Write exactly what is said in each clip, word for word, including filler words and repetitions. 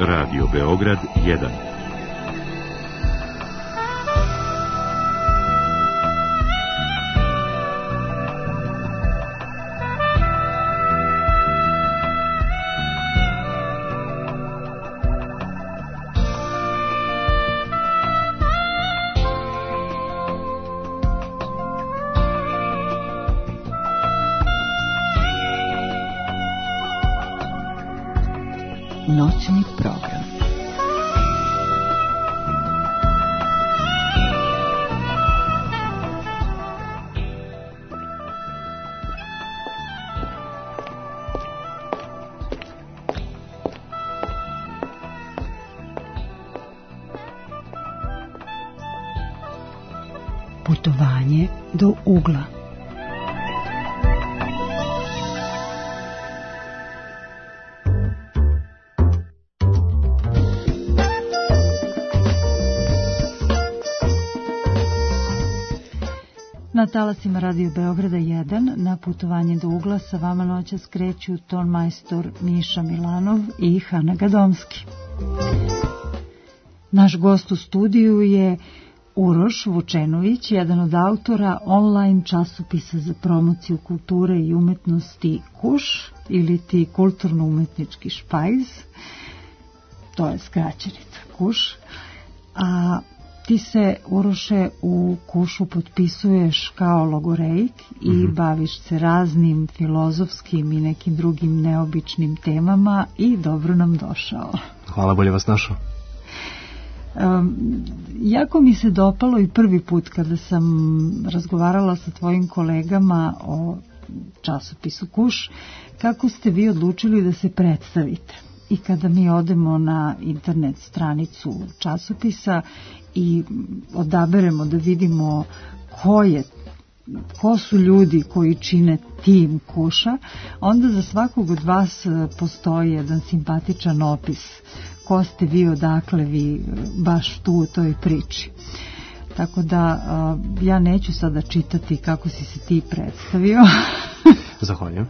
Radio Beograd jedan. Noćni program. Putovanje do ugla. Na talasima Radio Beograda jedan, na putovanje do ugla sa vama noćas kreću tonmajstor Miša Milanov i Hana Gadomski. Naš gost u studiju je Uroš Vučenović, jedan od autora online časopisa za promociju kulture i umetnosti Kuš, ili ti kulturno-umetnički špajz, to je skraćenica Kuš, a ti se, Uroše, u Kušu potpisuješ kao logoreik i mm-hmm. baviš se raznim filozofskim i nekim drugim neobičnim temama i dobro nam došao. Hvala, bolje vas našao. Um, jako mi se dopalo i prvi put kada sam razgovarala sa tvojim kolegama o časopisu Kuš, kako ste vi odlučili da se predstavite. I kada mi odemo na internet stranicu časopisa i odaberemo da vidimo ko je, ko su ljudi koji čine tim Kuša, onda za svakog od vas postoji jedan simpatičan opis. Ko ste vi, odakle vi, baš tu u toj priči. Tako da ja neću sada čitati kako si se ti predstavio. Zahvaljujem.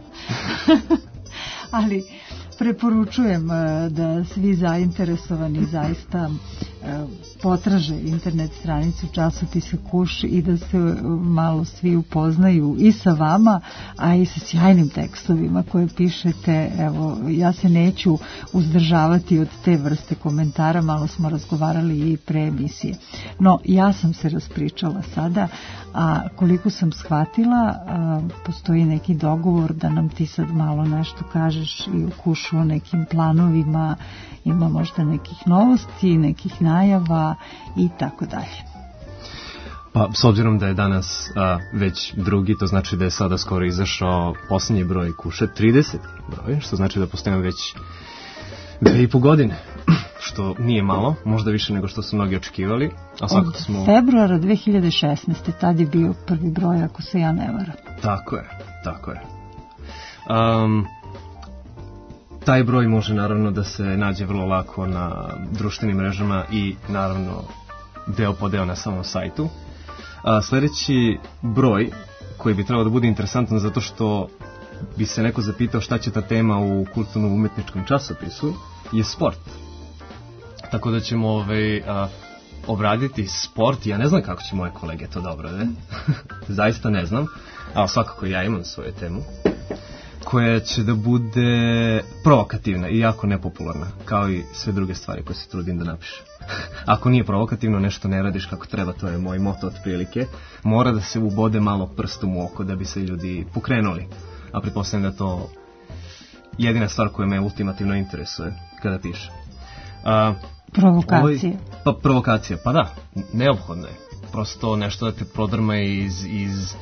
Ali preporučujem da svi zainteresovani zaista potraže internet stranicu časopisa Kuš i da se malo svi upoznaju i sa vama, a i sa sjajnim tekstovima koje pišete. Evo, ja se neću uzdržavati od te vrste komentara, malo smo razgovarali i pre emisije. No, ja sam se raspričala sada, a koliko sam shvatila, postoji neki dogovor da nam ti sad malo nešto kažeš i u Kušu o nekim planovima, ima možda nekih novosti, nekih najava i tako dalje. Pa, s obzirom da je danas a, već drugi, to znači da je sada skoro izašao posljednji broj Kuše, trideseti broj, što znači da postojimo već dve i po godine, što nije malo, možda više nego što su mnogi očekivali. A od smo... februara dve hiljade šesnaeste. tad je bio prvi broj, ako se ja ne varam. Tako je, tako je. Um, taj broj može naravno da se nađe vrlo lako na društvenim mrežama i naravno deo po deo na samom sajtu. A sljedeći broj koji bi trebao da bude interesantan zato što bi se neko zapitao šta će ta tema u kulturno-umetničkom časopisu je sport. Tako da ćemo ovaj, a, obraditi sport. Ja ne znam kako će moje kolege to da obrade. Zaista ne znam. Ali svakako ja imam svoju temu koja će da bude provokativna i jako nepopularna, kao i sve druge stvari koje se trudim da napišem. Ako nije provokativno, nešto ne radiš kako treba, to je moj moto otprilike. Mora da se ubode malo prstom u oko da bi se ljudi pokrenuli. A pretpostavljam da to jedina stvar koja me ultimativno interesuje kada pišem. A, provokacije. Ovaj, pa provokacije, pa da, neophodno je. Prosto nešto da te prodrma iz, iz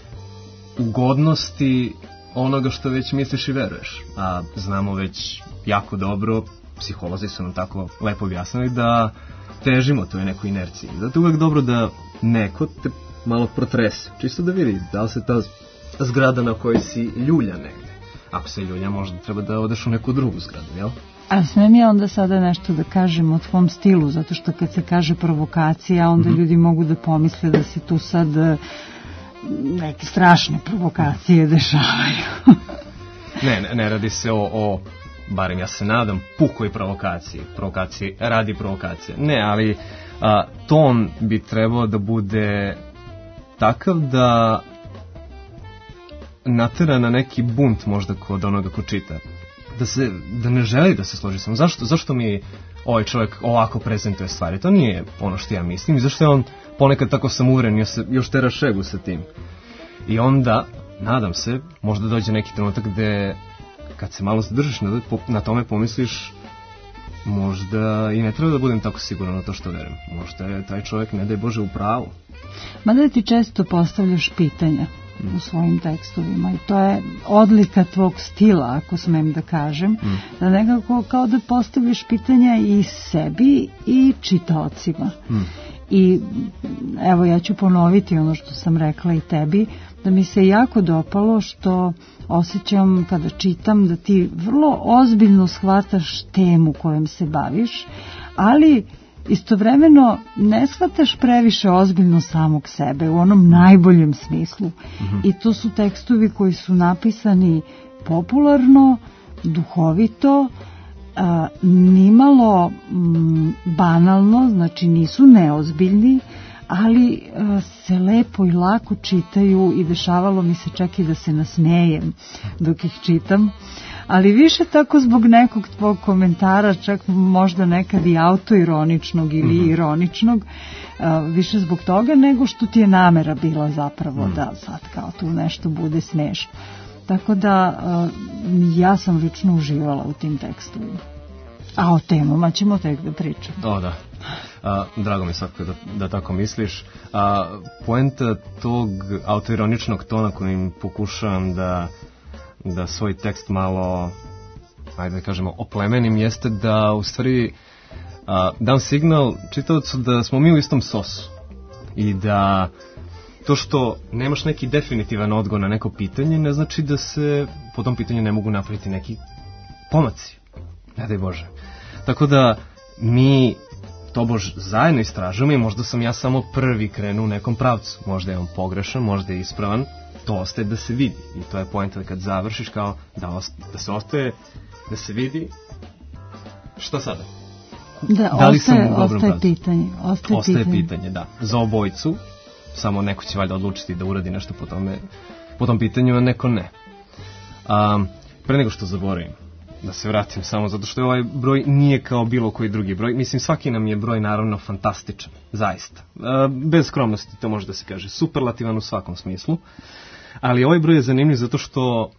ugodnosti onoga što već misliš i veruješ. A znamo već jako dobro, psiholozi su nam tako lepo objasnili, da težimo toj nekoj inerciji. Zato je uvek dobro da neko te malo protrese, čisto da vidi da li se ta zgrada na kojoj si ljulja negde. Ako se ljulja, možda treba da odeš u neku drugu zgradu, jel? A smem ja onda sada nešto da kažem o tvom stilu, zato što kad se kaže provokacija, onda mm-hmm. ljudi mogu da pomisle da se tu sad neke strašne provokacije dešavaju. ne, ne, ne radi se o, o barem ja se nadam, pukoj provokaciji. Provokacije radi provokacije. Ne, ali a, ton bi trebao da bude takav da natera na neki bunt možda kod onoga ko čita. Da, se, da ne želi da se složi sam. Zašto, zašto mi ovaj čovjek ovako prezentuje stvari? To nije ono što ja mislim i zašto je on ponekad tako samouren, još, još tera šegu sa tim. I onda, nadam se, možda dođe neki trenutak gde kad se malo zadržiš na, na tome pomisliš možda i ne treba da budem tako siguran na to što verujem. Možda je taj čovjek, ne daj Bože, u pravu. Mada ti često postavljaš pitanja mm. u svojim tekstovima i to je odlika tvog stila, ako smem da kažem, mm. da nekako kao da postavljaš pitanja i sebi i čitaocima. Mm. I evo ja ću ponoviti ono što sam rekla i tebi, da mi se jako dopalo što osjećam kada čitam da ti vrlo ozbiljno shvataš temu kojom se baviš, ali istovremeno ne shvataš previše ozbiljno samog sebe u onom najboljem smislu. Mm-hmm. I to su tekstovi koji su napisani popularno, duhovito, a, nimalo m, banalno, znači nisu neozbiljni, ali a, se lepo i lako čitaju i dešavalo mi se čak i da se nasmejem dok ih čitam. Ali više tako zbog nekog tvog komentara, čak možda nekad i autoironičnog ili mm-hmm. ironičnog, uh, više zbog toga nego što ti je namera bila zapravo mm. da sad kao tu nešto bude smešno. Tako da uh, ja sam lično uživala u tim tekstovima. A o temama ćemo tek da pričamo. O da, a, drago mi svakako da, da tako misliš. A, poenta tog autoironičnog tona kojim pokušavam da da svoj tekst malo, ajde da kažemo, oplemenim, jeste da u stvari a, dam signal čitaocu da smo mi u istom sosu i da to što nemaš neki definitivan odgovor na neko pitanje ne znači da se po tom pitanju ne mogu napraviti neki pomaci, ne daj Bože. Tako da mi tobož zajedno istražujemo i možda sam ja samo prvi krenuo u nekom pravcu, možda je on pogrešan, možda je ispravan, to ostaje da se vidi i to je poenta da kad završiš kao da, osta, da se ostaje da se vidi šta sada da, da li ostaje, sam u dobrom ostaje pravcu pitanje ostaje, ostaje pitanje. pitanje, da, za obojicu samo neko će valjda odlučiti da uradi nešto po tome po tom pitanju, a neko ne. A, pre nego što zaboravim da se vratim samo zato što je ovaj broj nije kao bilo koji drugi broj, mislim svaki nam je broj naravno fantastičan, zaista, a, bez skromnosti to može da se kaže, superlativan u svakom smislu. Ali ovaj broj je zanimljiv zato što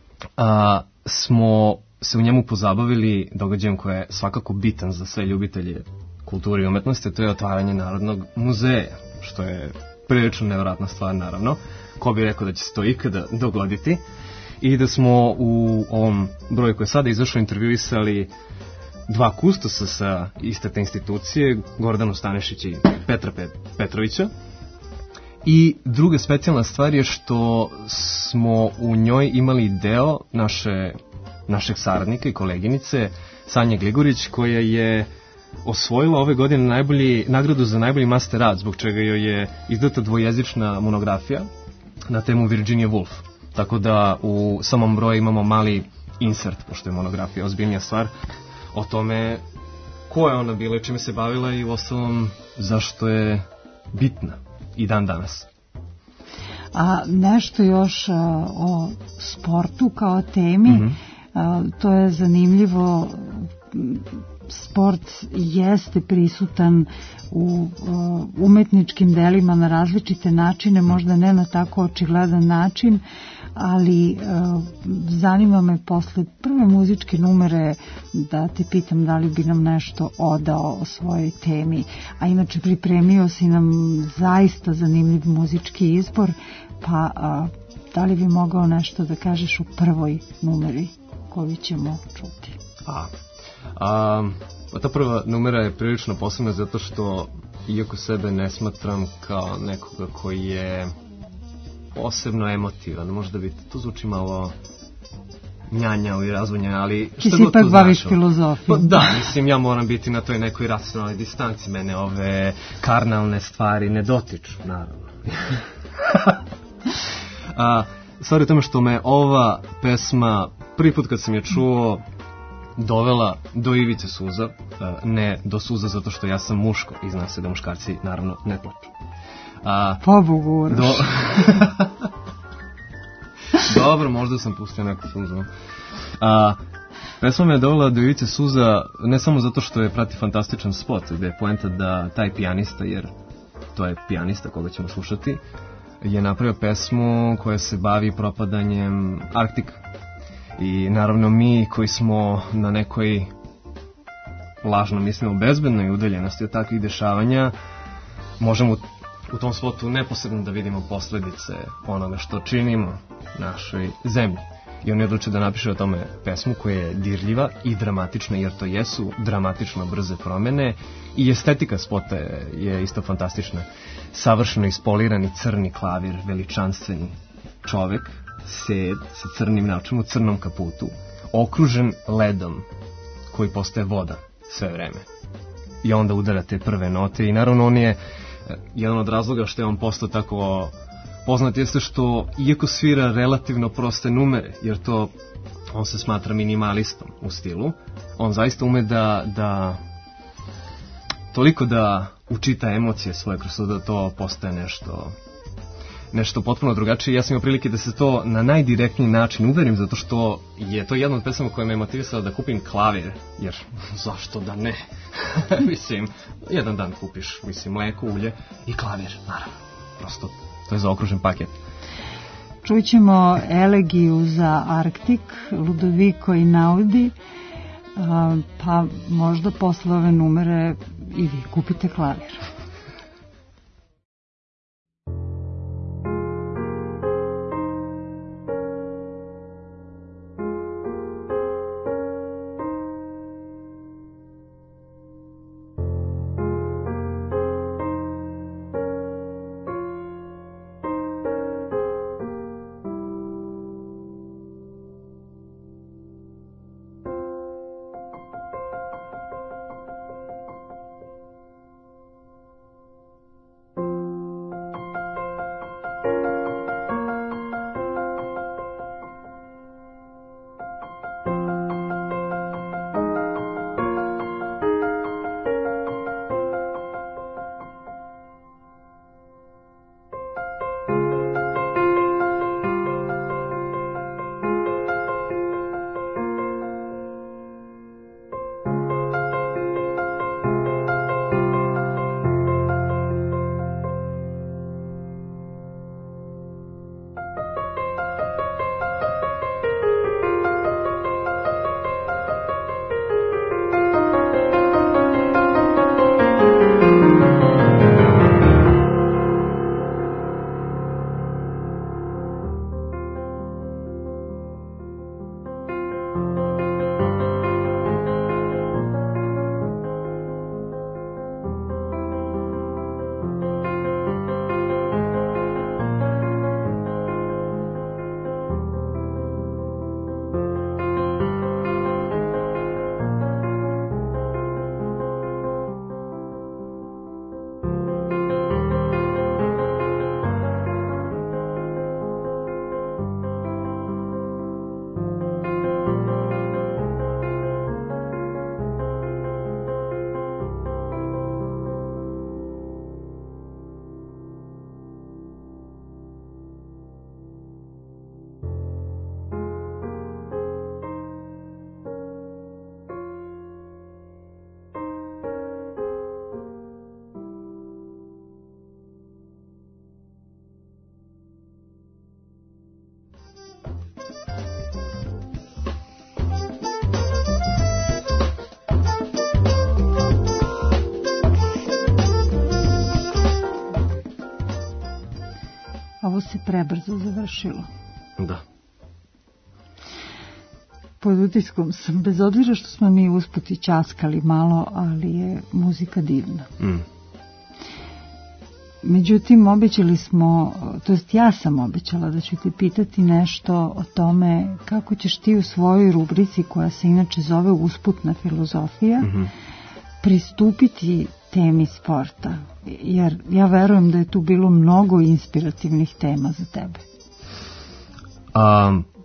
a, smo se u njemu pozabavili događajem koji je svakako bitan za sve ljubitelje kulture i umetnosti, to je otvaranje Narodnog muzeja, što je prilično nevjerojatna stvar naravno, ko bi rekao da će se to ikada dogoditi, i da smo u ovom broju koji je sada izašao intervjuisali dva kustosa sa iste te institucije, Gordanu Stanešića i Petra Petrovića. I druga specijalna stvar je što smo u njoj imali deo naše, našeg saradnika i koleginice Sanje Gligorić, koja je osvojila ove godine najbolji, nagradu za najbolji master rad, zbog čega joj je izdata dvojezična monografija na temu Virginia Woolf. Tako da u samom broju imamo mali insert, pošto je monografija ozbiljnija stvar, o tome ko je ona bila i čime se bavila i u ostalom zašto je bitna i dan danas. A nešto još a, o sportu kao temi, mm-hmm. a, to je zanimljivo, sport jeste prisutan u a, umetničkim delima na različite načine, možda ne na tako očigledan način, ali a, zanima me posle prve muzičke numere da te pitam da li bi nam nešto odao o svojoj temi, a inače pripremio si nam zaista zanimljiv muzički izbor, pa a, da li bi mogao nešto da kažeš u prvoj numeri koju ćemo čuti? A, a, ta prva numera je prilično posebna zato što iako sebe ne smatram kao nekoga koji je posebno emotivan, možda bi to zvuči malo njanjao i razvonja, ali ti se ipak baviš filozofijom. Pa, da, mislim, ja moram biti na toj nekoj racionalnoj distanci, mene ove karnalne stvari ne dotiču, naravno. A, stvar je tome što me ova pesma, prvi put kad sam je čuo, dovela do ivice suza, ne do suza zato što ja sam muško i zna se da muškarci naravno ne plaču. A, Pobogu, Uroš. Do... Dobro, možda sam pustio neku suzu. A, pesma me je dovela do ivice suza ne samo zato što je prati fantastičan spot gde je poenta da taj pijanista, jer to je pijanista koga ćemo slušati, je napravio pesmu koja se bavi propadanjem Arktika. I naravno mi koji smo na nekoj lažno mislimo bezbednoj udaljenosti od takvih dešavanja, možemo u tom spotu neposredno da vidimo posledice onoga što činimo našoj zemlji. I on je odlučio da napiše o tome pesmu koja je dirljiva i dramatična, jer to jesu dramatično brze promene, i estetika spota je, je isto fantastična. Savršeno ispolirani crni klavir, veličanstveni čovek, sed sa crnim naočima u crnom kaputu, okružen ledom koji postaje voda sve vreme. I onda udara te prve note i naravno on je jedan od razloga što je on postao tako poznat jeste što iako svira relativno proste numere, jer to on se smatra minimalistom u stilu, on zaista ume da, da toliko da učita emocije svoje kroz to da to postaje nešto nešto potpuno drugačije. Ja sam imao prilike da se to na najdirektniji način uverim, zato što je to jedna od pesama koja me motivisala da kupim klavir, jer zašto da ne? Mislim, jedan dan kupiš, mislim, mleko, ulje i klavir, naravno. Prosto, to je zaokružen paket. Čućemo elegiju za Arktik, Ludovico Einaudi, pa možda posle ove numere i vi kupite klavir. Ovo se prebrzo završilo. Da. Pod utiskom sam, bez obzira što smo mi usput i ćaskali malo, ali je muzika divna. Mm. Međutim, obećali smo, to jest ja sam obećala da ću ti pitati nešto o tome kako ćeš ti u svojoj rubrici, koja se inače zove Usputna filozofija, Mm-hmm. pristupiti temi sporta. Jer ja verujem da je tu bilo mnogo inspirativnih tema za tebe. Um,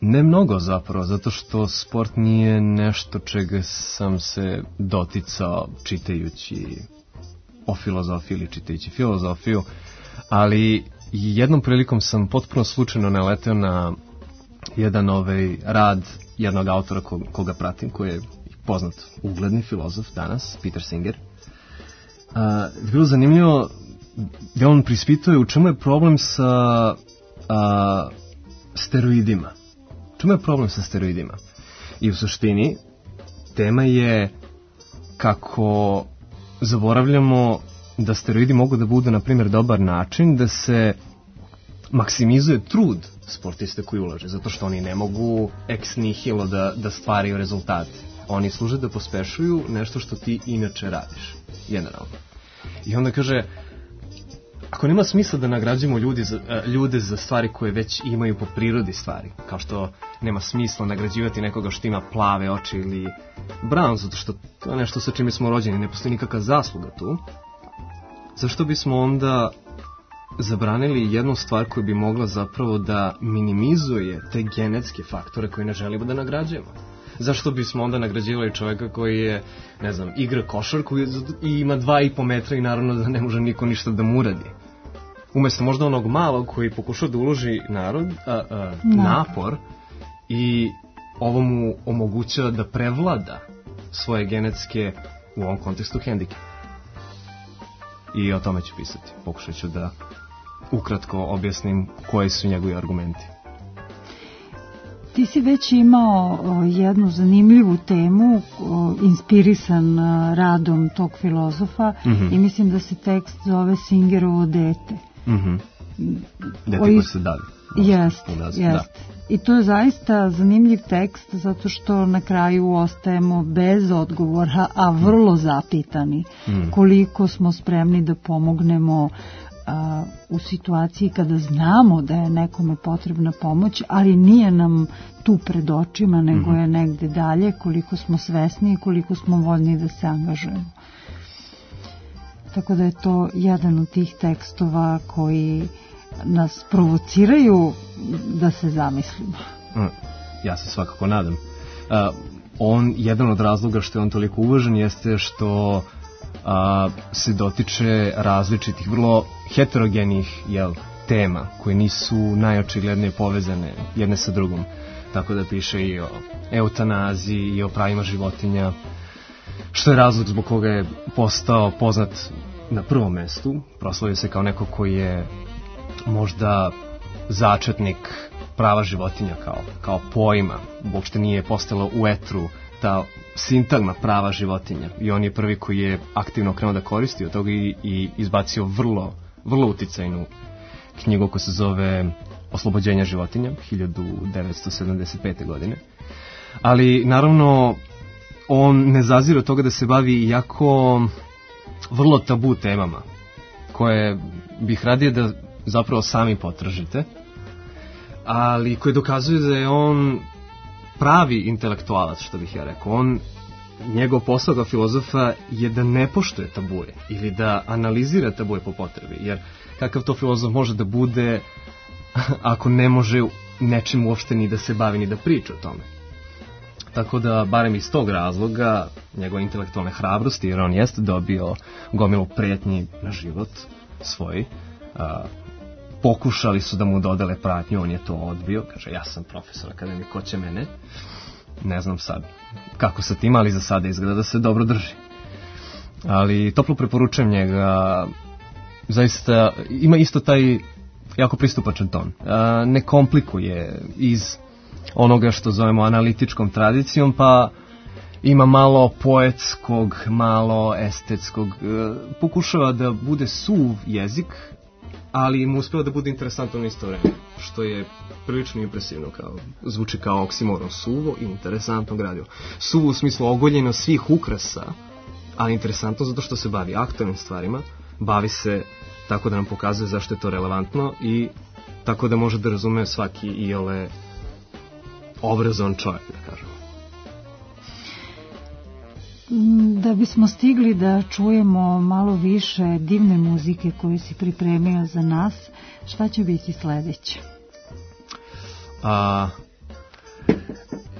Ne mnogo zapravo, zato što sport nije nešto čega sam se doticao čitajući o filozofiji ili čitajući filozofiju, ali jednom prilikom sam potpuno slučajno naleteo na jedan ovaj rad jednog autora ko, koga pratim, koji je poznat ugledni filozof danas, Peter Singer. A, bilo zanimljivo da on prispituje u čemu je problem sa a, steroidima. Čemu je problem sa steroidima? I u suštini tema je kako zaboravljamo da steroidi mogu da budu, na primjer, dobar način da se maksimizuje trud sportiste koji ulaže, zato što oni ne mogu ex nihilo da, da stvaraju rezultate. Oni služe da pospešuju nešto što ti inače radiš, generalno. I onda kaže, ako nema smisla da nagrađujemo ljudi za, ljude za stvari koje već imaju po prirodi stvari, kao što nema smisla nagrađivati nekoga što ima plave oči ili brown, zato što to je nešto sa čime smo rođeni, ne postoji nikakva zasluga tu, zašto bismo onda zabranili jednu stvar koja bi mogla zapravo da minimizuje te genetske faktore koje ne želimo da nagrađujemo? Zašto bismo onda nagrađivali čoveka koji je, ne znam, igra košarku i ima dva i po metra i naravno da ne može niko ništa da mu uradi? Umesto možda onog malog koji pokušao da uloži narod, a, a, napor i ovo mu omogućava da prevlada svoje genetske, u ovom kontekstu, hendike. I o tome ću pisati. Pokušat ću da ukratko objasnim koji su njegovi argumenti. Ti si već imao o, jednu zanimljivu temu, o, inspirisan a, radom tog filozofa, mm-hmm. i mislim da se tekst zove Singerovo dete. Mhm. Dete koje se davi. Jest, jest. I to je zaista zanimljiv tekst, zato što na kraju ostajemo bez odgovora, a vrlo zapitani mm. koliko smo spremni da pomognemo a, u situaciji kada znamo da je nekome potrebna pomoć, ali nije nam tu pred očima, nego mm. je negde dalje, koliko smo svesni i koliko smo voljni da se angažujemo. Tako da je to jedan od tih tekstova koji nas provociraju da se zamislimo. Ja se svakako nadam. Uh, on, jedan od razloga što je on toliko uvažen jeste što uh, se dotiče različitih, vrlo heterogenih jel, tema koje nisu najočiglednije povezane jedne sa drugom. Tako da piše i o eutanaziji i o pravima životinja, što je razlog zbog koga je postao poznat na prvom mestu. Proslavio se kao neko koji je možda začetnik prava životinja kao, kao pojma. Uopšte nije postalo u etru ta sintagma prava životinja. I on je prvi koji je aktivno krenuo da koristi od toga i, i izbacio vrlo, vrlo uticajnu knjigu koja se zove Oslobođenje životinja, hiljadu devetsto sedamdeset pete. godine. Ali, naravno, on ne zazire od toga da se bavi jako vrlo tabu temama, koje bih radije da zapravo sami potražite, ali koje dokazuju da je on pravi intelektualac, što bih ja rekao. On, njegov posao kao filozofa je da ne poštuje tabuje ili da analizira tabuje po potrebi, jer kakav to filozof može da bude ako ne može nečim uopšte ni da se bavi ni da priča o tome. Tako da, barem iz tog razloga, njegove intelektualne hrabrosti, jer on jeste dobio gomilu pretnji na život svoj, a, pokušali su da mu dodele pratnju, on je to odbio, kaže, ja sam profesor akademije, ko će mene? Ne znam sad kako sa tim, ali za sada izgleda da se dobro drži. Ali toplo preporučujem njega, zaista ima isto taj jako pristupačan ton. A, ne komplikuje iz onoga što zovemo analitičkom tradicijom, pa ima malo poetskog, malo estetskog, pokušava da bude suv jezik, ali mu uspeva da bude interesantno na isto vreme, što je prilično impresivno, kao, zvuči kao oksimoron, suvo i interesantno gradivo. Suvo u smislu ogoljeno svih ukrasa, ali interesantno zato što se bavi aktualnim stvarima, bavi se tako da nam pokazuje zašto je to relevantno i tako da može da razume svaki iole obrazovan čovjek, da kažemo. Da bismo stigli da čujemo malo više divne muzike koju si pripremio za nas, šta će biti sledeće? A,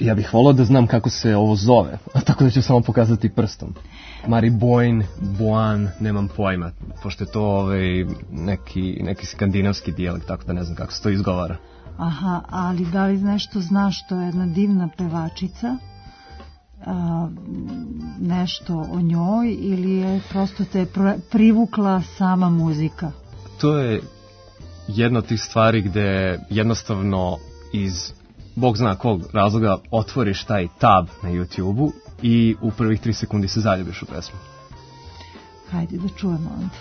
Ja bih volao da znam kako se ovo zove, a tako da ću samo pokazati prstom. Mariboin, Boan, nemam pojma, pošto je to ovaj, neki, neki skandinavski dijalekt, tako da ne znam kako se to izgovara. Aha, ali da li nešto znaš, to je jedna divna pevačica, a, nešto o njoj ili je prosto te privukla sama muzika? To je jedna od tih stvari gde jednostavno iz Bog zna kog razloga otvoriš taj tab na YouTube-u i u prvih tri sekundi se zaljubiš u pesmu. Hajde da čujemo onda.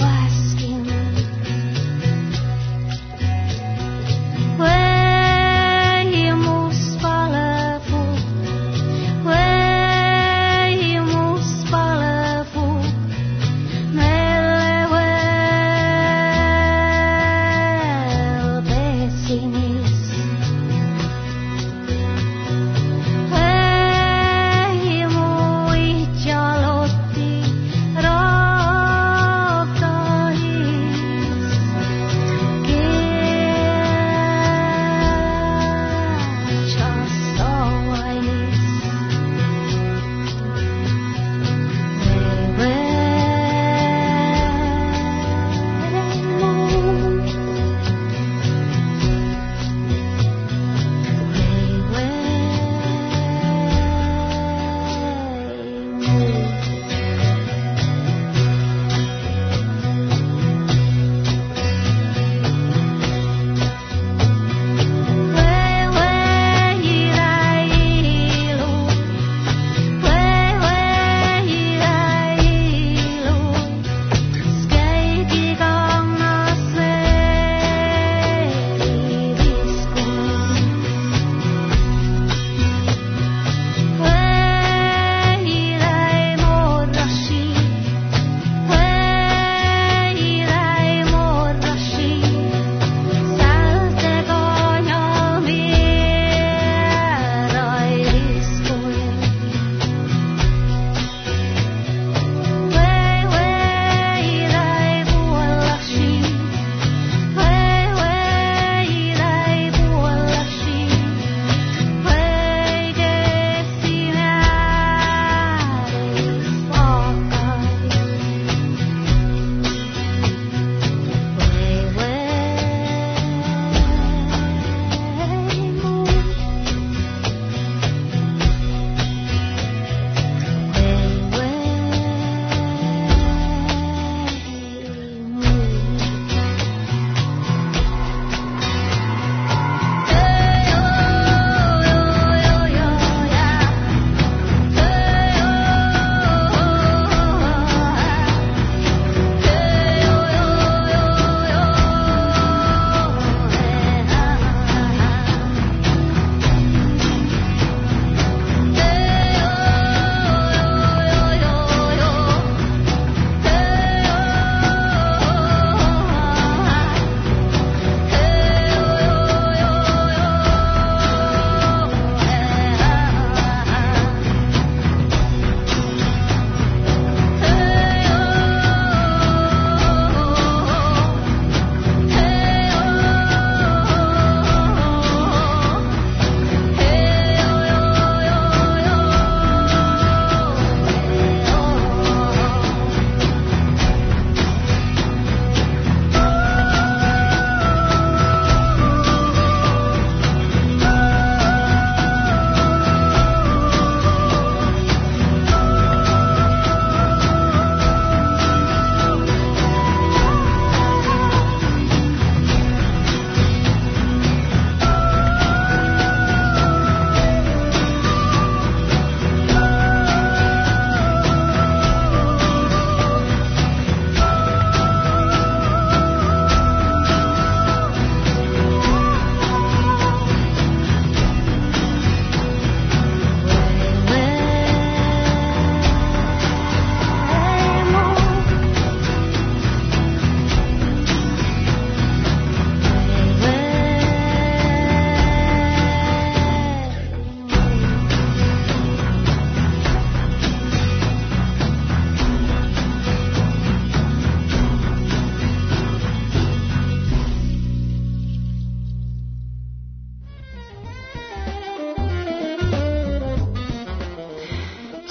When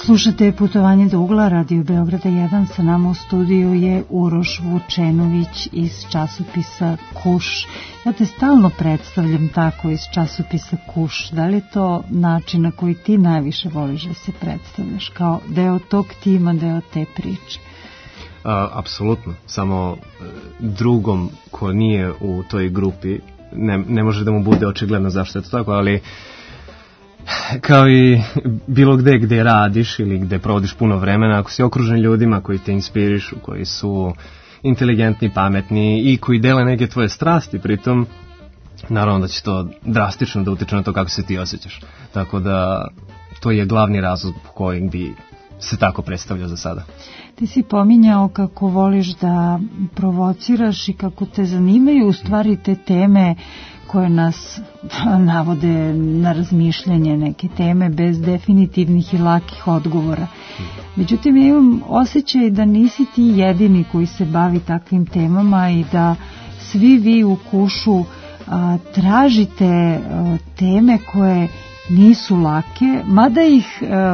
Slušate Putovanje do ugla, Radio Beograda jedan, sa nama u studiju je Uroš Vučenović iz časopisa Kuš. Ja te stalno predstavljam tako iz časopisa Kuš. Da li je to način na koji ti najviše voliš da se predstavljaš, kao deo tog tima, deo te priče? A, apsolutno, samo drugom ko nije u toj grupi ne, ne može da mu bude očigledno zašto je to tako, ali kao i bilo gde gde radiš ili gde provodiš puno vremena, ako si okružen ljudima koji te inspirišu, koji su inteligentni, pametni i koji dele neke tvoje strasti, pritom naravno da će to drastično da utiče na to kako se ti osjećaš. Tako da to je glavni razlog po kojim bi se tako predstavljao za sada. Ti si pominjao kako voliš da provociraš i kako te zanimaju u stvari te teme koje nas navode na razmišljanje, neke teme bez definitivnih i lakih odgovora. Međutim, ja imam osjećaj da nisi ti jedini koji se bavi takvim temama i da svi vi u Kušu a, tražite a, teme koje nisu lake, mada ih a,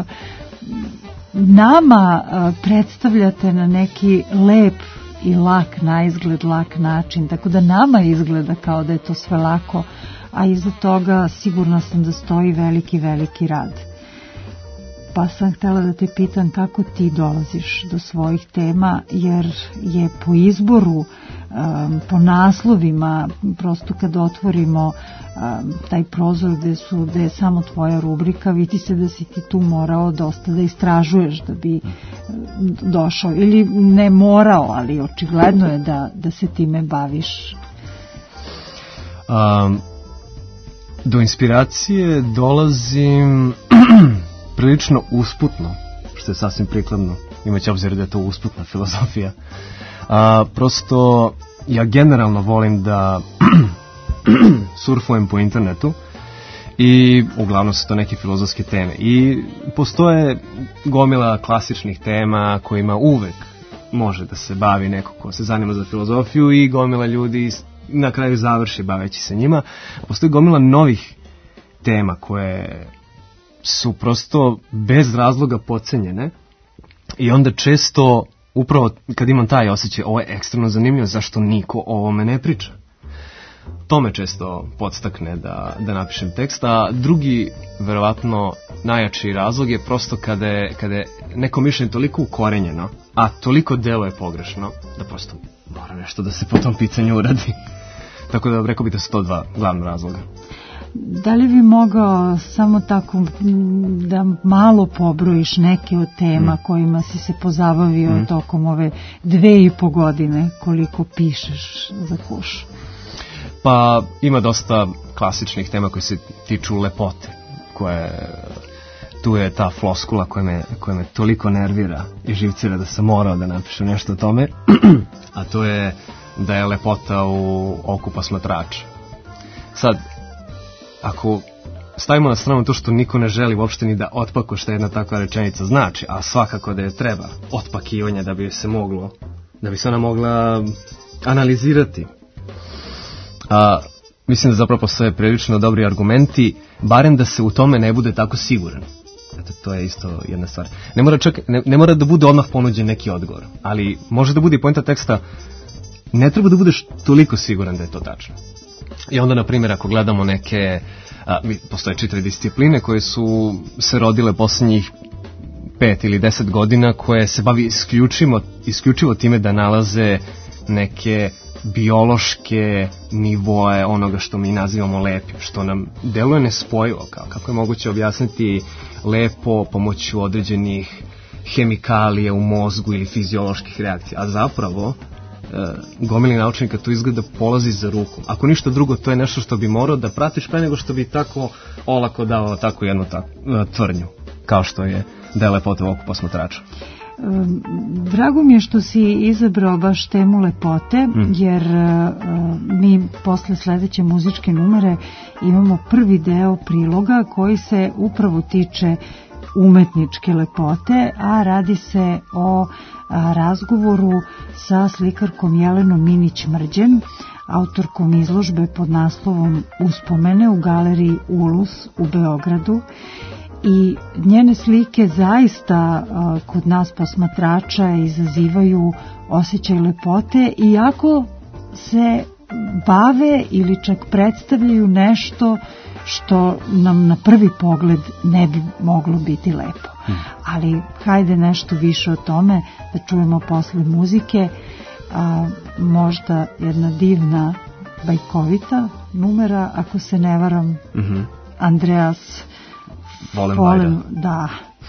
nama a, predstavljate na neki lep i lak naizgled, lak način, tako da nama izgleda kao da je to sve lako, a iza toga sigurno sam da stoji veliki, veliki rad. Pa sam htjela da te pitam kako ti dolaziš do svojih tema, jer je po izboru, um, po naslovima, prosto kad otvorimo um, taj prozor gde, su, gde je samo tvoja rubrika, vidi se da si ti tu morao dosta da istražuješ da bi um, došao, ili ne morao, ali očigledno je da, da se time baviš. Um, do inspiracije dolazim prilično usputno, što je sasvim prikladno, imajući obzir da je to usputna filozofija. A, prosto ja generalno volim da surfujem po internetu i uglavnom su to neke filozofske teme i postoje gomila klasičnih tema kojima uvek može da se bavi neko ko se zanima za filozofiju i gomila ljudi na kraju završi baveći se njima. Postoji gomila novih tema koje su prosto bez razloga podcenjene i onda često upravo kad imam taj osjećaj ovo je ekstremno zanimljivo, zašto niko o ovome ne priča. To me često podstakne da, da napišem tekst, a drugi verovatno najjači razlog je prosto kada je, kada je neko mišljenje toliko ukorenjeno, a toliko delo je pogrešno, da prosto mora nešto da se po tom pitanju uradi. Tako da rekao bih da su to dva glavna razloga. Da li bi mogao samo tako da malo pobrojiš neke od tema mm. kojima si se pozabavio mm. tokom ove dve i po godine koliko pišeš za Kuš? Pa ima dosta klasičnih tema koje se tiču lepote, koje tu je ta floskula koja me, koja me toliko nervira i živcira da sam morao da napišem nešto o tome, a to je da je lepota u oku posmatrača. Sad, ako stavimo na stranu to što niko ne želi uopšte ni da otpako što jedna takva rečenica znači, a svakako da je treba otpakivanja da bi se moglo, da bi se ona mogla analizirati. A, mislim da zapravo postoje prilično dobri argumenti, barem da se u tome ne bude tako siguran. Eto, to je isto jedna stvar. Ne mora, čak, ne, ne mora da bude odmah ponuđen neki odgovor, ali može da bude poenta teksta, ne treba da budeš toliko siguran da je to tačno. I onda, na primjer, ako gledamo neke, a, postoje čitave discipline koje su se rodile posljednjih pet ili deset godina, koje se bavi isključivo, isključivo time da nalaze neke biološke nivoe onoga što mi nazivamo lepim, što nam deluje nespojivo, kao kako je moguće objasniti lepo pomoću određenih hemikalija u mozgu ili fizioloških reakcija, a zapravo gomili naučnika to izgleda polazi za ruku. Ako ništa drugo, to je nešto što bi morao da pratiš pre nego što bi tako olako dao tako jednu tak, tvrdnju, kao što je da je lepota u oku posmatrača. Drago mi je što si izabrao baš temu lepote, mm. jer uh, mi posle sledeće muzičke numere imamo prvi deo priloga koji se upravo tiče umetničke lepote, a radi se o a, razgovoru sa slikarkom Jelenom Minić-Mrđen, autorkom izložbe pod naslovom Uspomene u galeriji Ulus u Beogradu. i njene slike zaista uh, kod nas posmatrača izazivaju osjećaj lepote, iako se bave ili čak predstavljaju nešto što nam na prvi pogled ne bi moglo biti lepo. Hmm. Ali hajde nešto više o tome da čujemo posle muzike. A, možda jedna divna bajkovita numera, ako se ne varam, mm-hmm. Andreas Vollenweider. Da.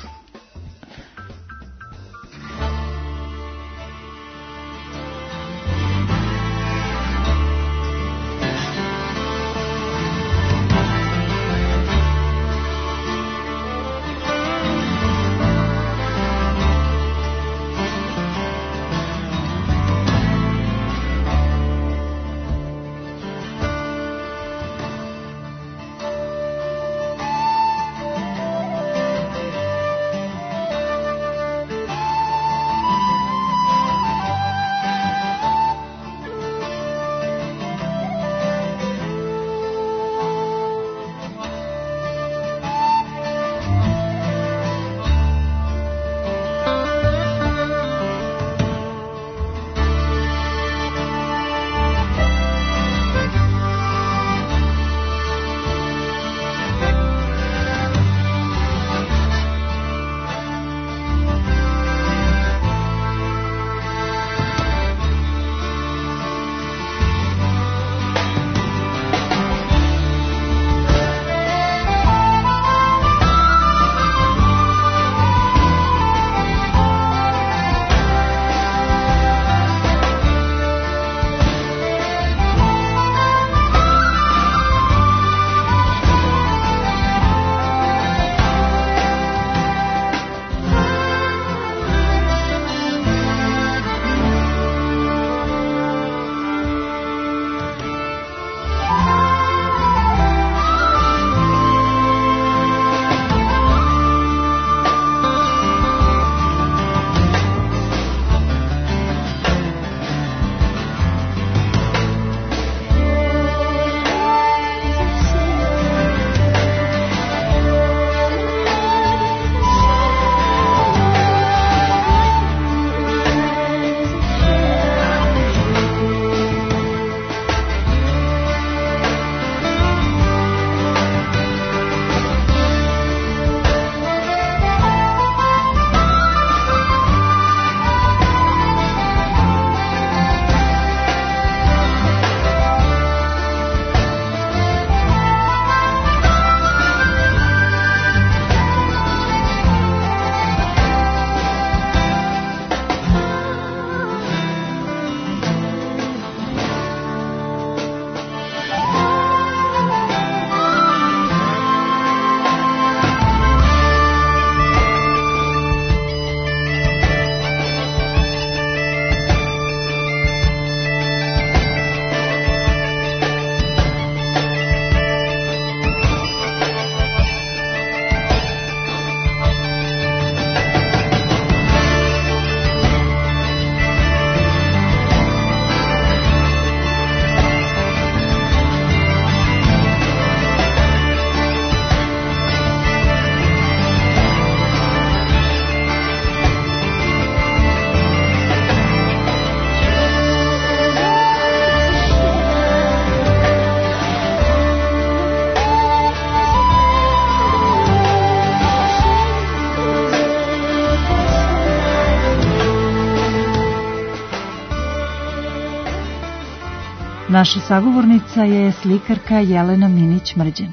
Naša sagovornica je slikarka Jelena Minić-Mrđan.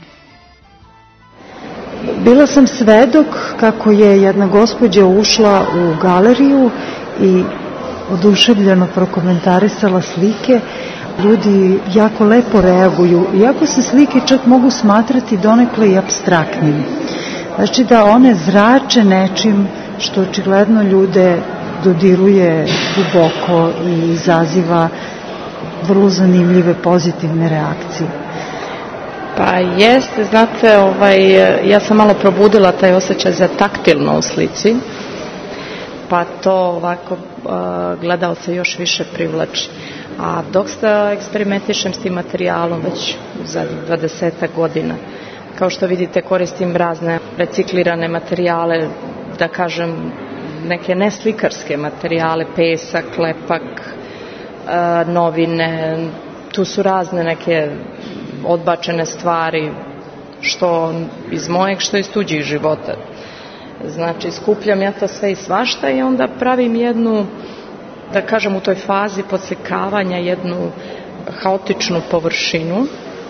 Bila sam svedok kako je jedna gospođa ušla u galeriju i oduševljeno prokomentarisala slike. Ljudi jako lepo reaguju, iako se slike čak mogu smatrati donekle i apstraktnim. Znači da one zrače nečim što očigledno ljude dodiruje duboko i izaziva vrlo zanimljive pozitivne reakcije. Pa jeste, znate, ovaj, ja sam malo probudila taj osjećaj za taktilno u slici, pa to ovako gledalce još više privlači. A dok se eksperimentišem s tim materijalom već zadnjih dvadesetak godina, Kao što vidite, koristim razne reciklirane materijale, da kažem neke neslikarske materijale, pesak, lepak, novine, tu su razne neke odbačene stvari, što iz mojeg, što iz tuđih života. Znači, skupljam ja to sve i svašta i onda pravim jednu, da kažem, u toj fazi podslikavanja jednu haotičnu površinu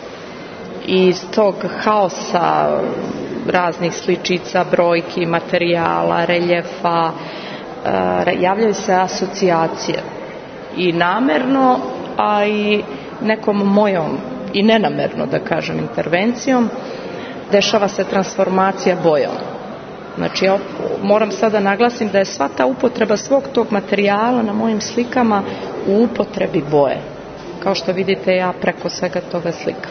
i iz tog haosa raznih sličica, brojki, materijala, reljefa, javljaju se asocijacije. I namerno, a i nekom mojom, i nenamerno, da kažem, intervencijom, dešava se transformacija bojom. Znači, ja moram sada naglasim da je sva ta upotreba svog tog materijala na mojim slikama u upotrebi boje. Kao što vidite, ja preko svega toga slikam.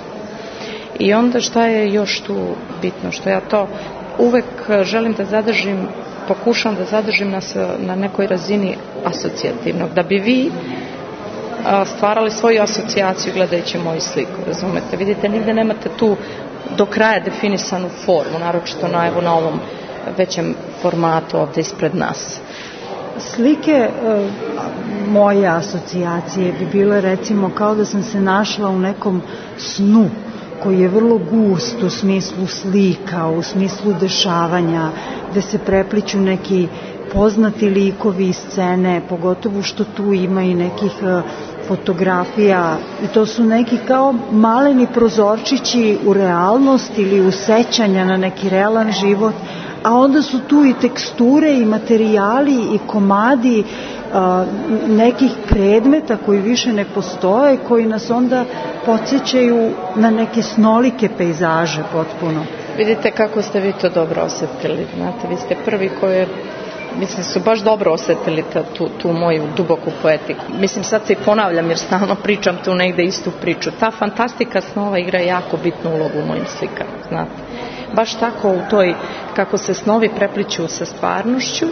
I onda šta je još tu bitno? Što ja to uvek želim da zadržim, pokušam da zadržim nas na nekoj razini asocijativnog, da bi vi stvarali svoju asocijaciju gledajući moju sliku, razumete? Vidite, nigde nemate tu do kraja definisanu formu, naročito na, evo, na ovom većem formatu ovde ispred nas. Slike moje asocijacije bi bile, recimo, kao da sam se našla u nekom snu koji je vrlo gust u smislu slika, u smislu dešavanja, gde se prepliću neki poznati likovi i scene, pogotovo što tu ima i nekih fotografija i to su neki kao maleni prozorčići u realnost ili u sećanja na neki realan život, a onda su tu i teksture i materijali i komadi a, nekih predmeta koji više ne postoje, koji nas onda podsjećaju na neke snolike pejzaže potpuno. Vidite kako ste vi to dobro osetili, znate, vi ste prvi koji je, mislim, su baš dobro osetili tu, tu moju duboku poetiku. Mislim, sad se i ponavljam jer stalno pričam tu negde istu priču. Ta fantastika snova igra jako bitnu ulogu u mojim slikama, znate. Baš tako u toj, kako se snovi prepliću sa stvarnošću,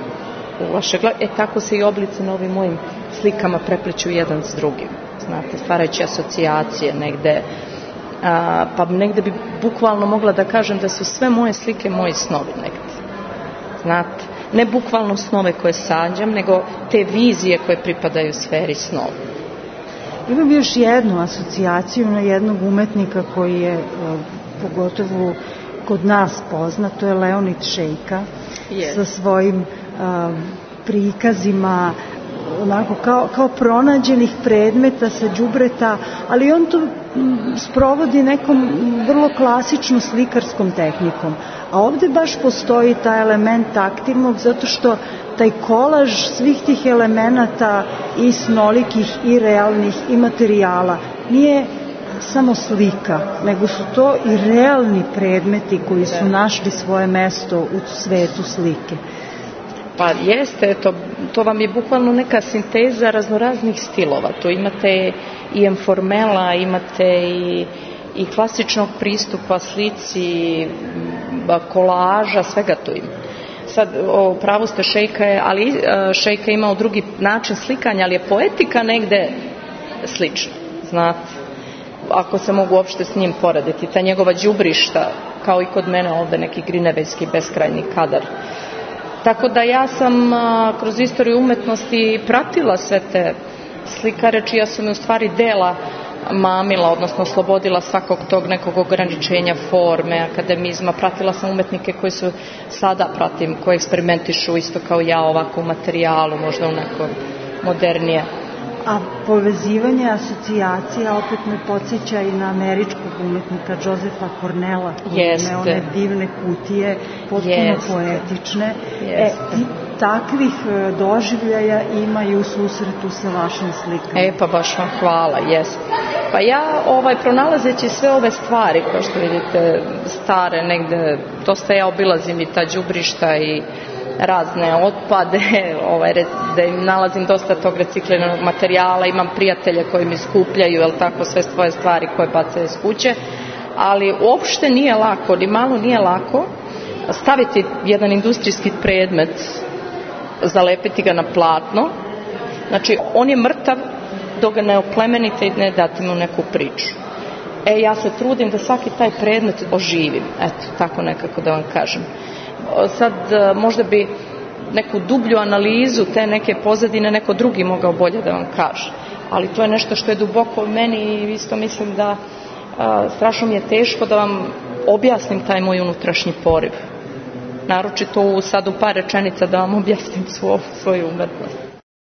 u vaše glavi, e tako se i oblici na ovim mojim slikama prepliću jedan s drugim, znate, stvarajući asocijacije negde, a, pa negde bi bukvalno mogla da kažem da su sve moje slike moji snovi negde, znate. Ne bukvalno snove koje sanđam, nego te vizije koje pripadaju sferi snova. Imam još jednu asocijaciju na jednog umetnika koji je pogotovo kod nas poznat, to je Leonid Šejka, yes, sa svojim a, prikazima onako kao, kao pronađenih predmeta sa đubreta, ali on to sprovodi nekom vrlo klasičnom slikarskom tehnikom. A ovde baš postoji taj element aktivnog, zato što taj kolaž svih tih elemenata i snolikih i realnih i materijala nije samo slika, nego su to i realni predmeti koji su našli svoje mesto u svetu slike. Pa jeste, to, to vam je bukvalno neka sinteza raznoraznih stilova. Tu imate i informela, imate i, i klasičnog pristupa slici, kolaža, svega tu ima. Sad, o pravu ste Šejka je, ali Šejka imao drugi način slikanja, ali je poetika negde slična, znate. Ako se mogu uopšte s njim porediti, ta njegova đubrišta, kao i kod mene ovde neki grinevejski beskrajni kadar. Tako da ja sam a, kroz istoriju umetnosti pratila sve te slikare, čija su mi u stvari dela mamila, odnosno oslobodila svakog tog nekog ograničenja forme, akademizma. Pratila sam umetnike koji su sada pratim, koji eksperimentišu isto kao ja ovako u materijalu, možda u neko modernije. A povezivanje asocijacija opet me podsjeća i na američkog umetnika Josepha Cornella, koji ima one divne kutije, potpuno Jeste. poetične. Jeste. E, i takvih doživljaja ima i u susretu sa vašim slikama. E, pa baš vam hvala, jeste. Pa ja, ovaj, pronalazeći sve ove stvari, kao što vidite, stare, negde, dosta ja obilazim i ta đubrišta i razne otpade, ovaj, da im nalazim dosta tog recikliranog materijala, imam prijatelje koji mi skupljaju, jel tako, sve svoje stvari koje bacaju iz kuće, ali uopšte nije lako, ni malo nije lako staviti jedan industrijski predmet, zalepiti ga na platno, znači on je mrtav dok ga ne oplemenite i ne date mu neku priču. E, ja se trudim da svaki taj predmet oživim, eto, tako nekako da vam kažem. Sad, možda bi neku dublju analizu te neke pozadine neko drugi mogao bolje da vam kaže, ali to je nešto što je duboko u meni i isto mislim da a, strašno mi je teško da vam objasnim taj moj unutrašnji poriv. Naročito u, sad u par rečenica da vam objasnim svo, svoju umetnost.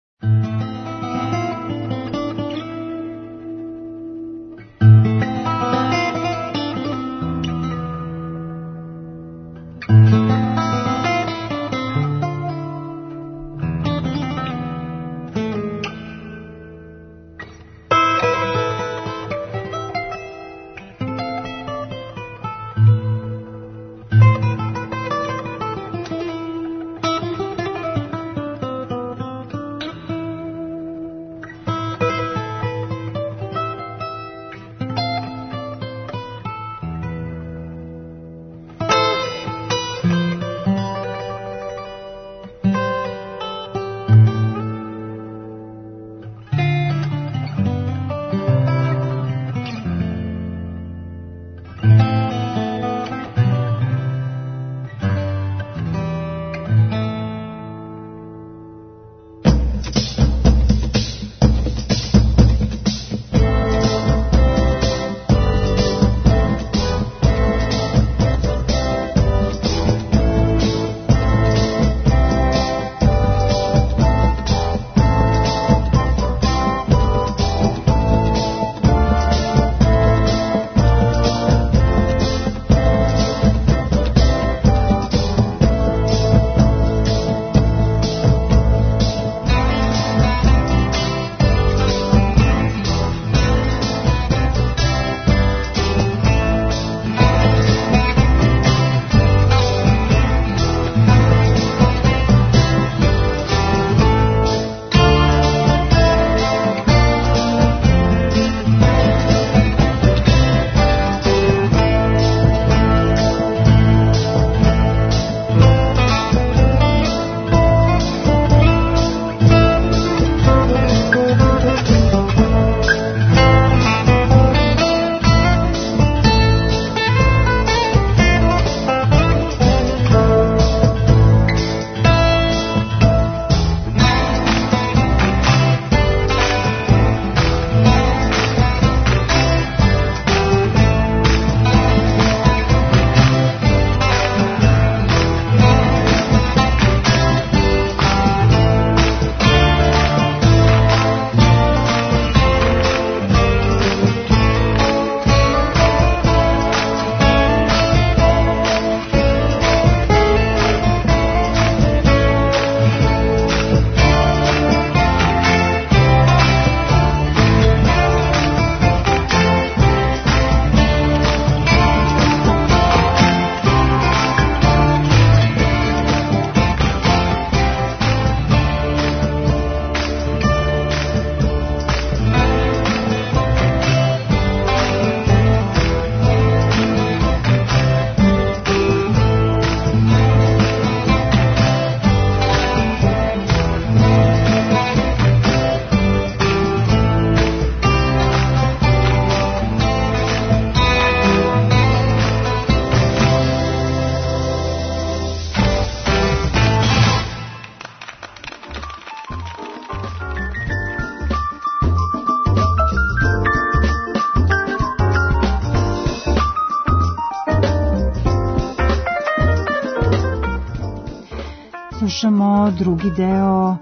Slušamo drugi deo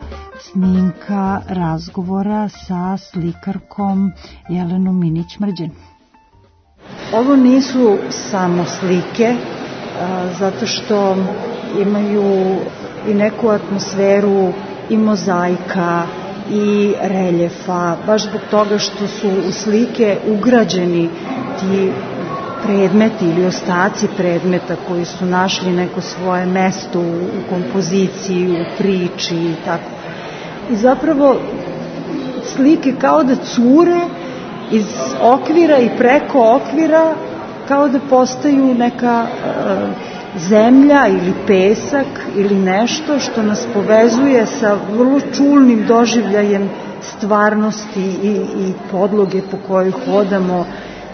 snimka razgovora sa slikarkom Jelenom Minić-Mrđan. Ovo nisu samo slike, a, zato što imaju i neku atmosferu i mozaika i reljefa, baš zbog toga što su u slike ugrađeni ti predmeti ili ostaci predmeta koji su našli neko svoje mesto u, u kompoziciji, u priči i tako. I zapravo slike kao da cure iz okvira i preko okvira, kao da postaju neka e, zemlja ili pesak ili nešto što nas povezuje sa vrlo čulnim doživljajem stvarnosti i, i podloge po kojoj hodamo,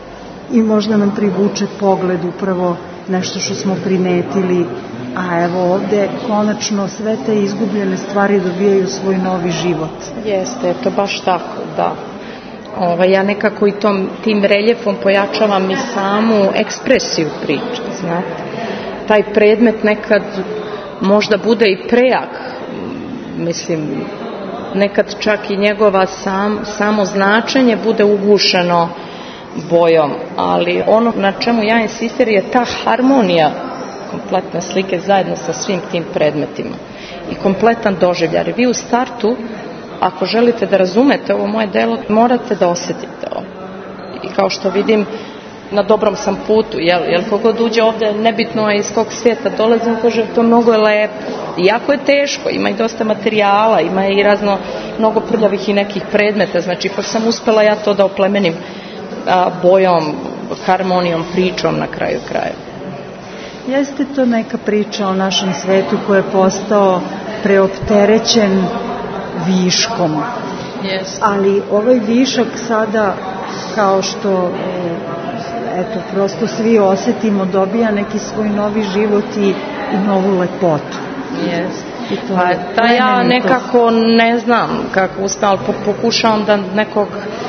i možda nam privuče pogled upravo nešto što smo primetili, a evo ovde konačno sve te izgubljene stvari dobijaju svoj novi život. Jeste, to baš tako, da. Ova, ja nekako i tom, tim reljefom pojačavam i samu ekspresiju priče, znate. Taj predmet nekad možda bude i prejak, mislim, nekad čak i njegova sam, samo značenje bude ugušeno bojom, ali ono na čemu ja insistiram je ta harmonija kompletne slike zajedno sa svim tim predmetima i kompletan doživljaj. Vi u startu, ako želite da razumete ovo moje delo, morate da osjetite ovo. I kao što vidim, na dobrom sam putu, jel, jel kogod uđe ovde, nebitno je iz kog svijeta dolazim, kaže, to mnogo je lepo. Iako je teško, ima i dosta materijala, ima i razno, mnogo prljavih i nekih predmeta, znači ipak sam uspela ja to da oplemenim a, bojom, harmonijom, pričom na kraju kraja. Jeste to neka priča o našem svetu koji je postao preopterećen viškom. Yes. Ali ovaj višak sada, kao što eto, prosto svi osetimo, dobija neki svoj novi život i, i novu lepotu. Yes. I to pa, da ja nekako ne znam kako ustao, pokušavam da nekog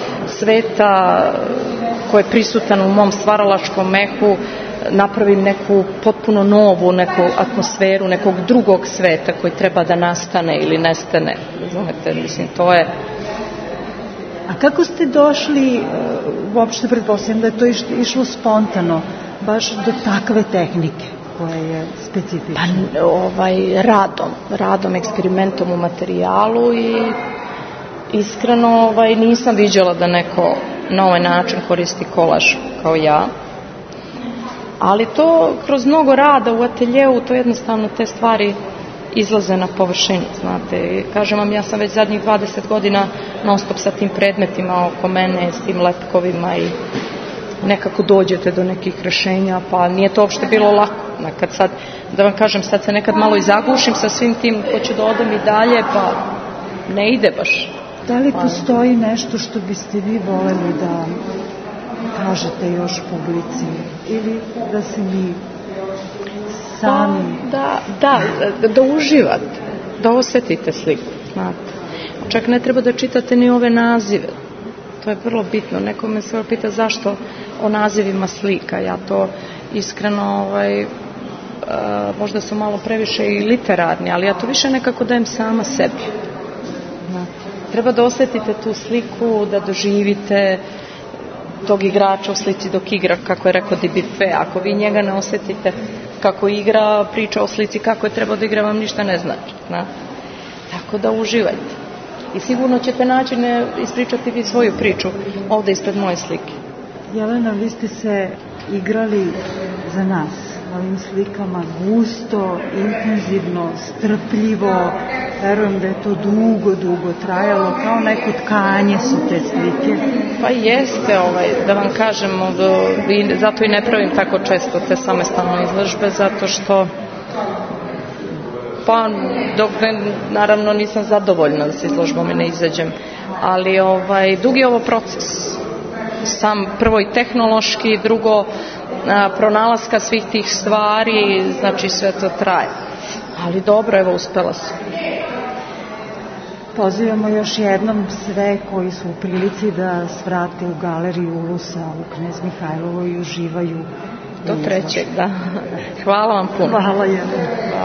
sveta koji je prisutan u mom stvaralačkom mehu napravim neku potpuno novu neku atmosferu nekog drugog sveta koji treba da nastane ili nestane. Razumete, mislim, to je... A kako ste došli, uopšte pretpostavljam da je to išlo spontano, baš do takve tehnike koja je specifična? Pa, ovaj, radom, radom, eksperimentom u materijalu i iskreno ovaj, nisam viđala da neko na ovaj način koristi kolaž kao ja. Ali to kroz mnogo rada u ateljeu, to jednostavno te stvari izlaze na površinu, znate. Kažem vam, ja sam već zadnjih dvadeset godina non stop sa tim predmetima oko mene, s tim lepkovima i nekako dođete do nekih rešenja, pa nije to uopšte bilo lako. Nekad sad, da vam kažem, sad se nekad malo i zagušim sa svim tim, hoću da odem i dalje, pa ne ide baš. Da li postoji nešto što biste vi voleli da kažete još publici ili da se mi sami... Da, da, da, da uživate, da osjetite sliku, znate. Čak ne treba da čitate ni ove nazive. To je vrlo bitno. Neko me sve pita zašto o nazivima slika. Ja to iskreno, ovaj, a, možda su malo previše i literarni, ali ja to više nekako dajem sama sebi. Znate. Treba da osjetite tu sliku, da doživite tog igrača u slici dok igra, kako je rekao Dibife. Ako vi njega ne osjetite kako igra, priča o slici kako je trebao da igra, vam ništa ne znači. Na? Tako da uživajte. I sigurno ćete naći ne ispričati vi svoju priču ovdje ispred moje slike. Jelena, vi ste se igrali za nas ovim slikama gusto, intenzivno, strpljivo. Verujem da je to dugo, dugo trajalo, kao neko tkanje su te slike. Pa jeste, ovaj, da vam kažem, zato i ne pravim tako često te samostalne izložbe, zato što pa dok ne, naravno nisam zadovoljna da se izložbom i ne izađem, ali ovaj, dug je ovo proces. Sam prvo i tehnološki, drugo a, pronalaska svih tih stvari, znači sve to traje. Ali dobro, evo, uspela sam. Pozivamo još jednom sve koji su u prilici da svrate u galeriju Ulusa u Knez Mihajlovoj i uživaju. Do trećeg, da. Hvala vam puno. Hvala jednom. Hvala.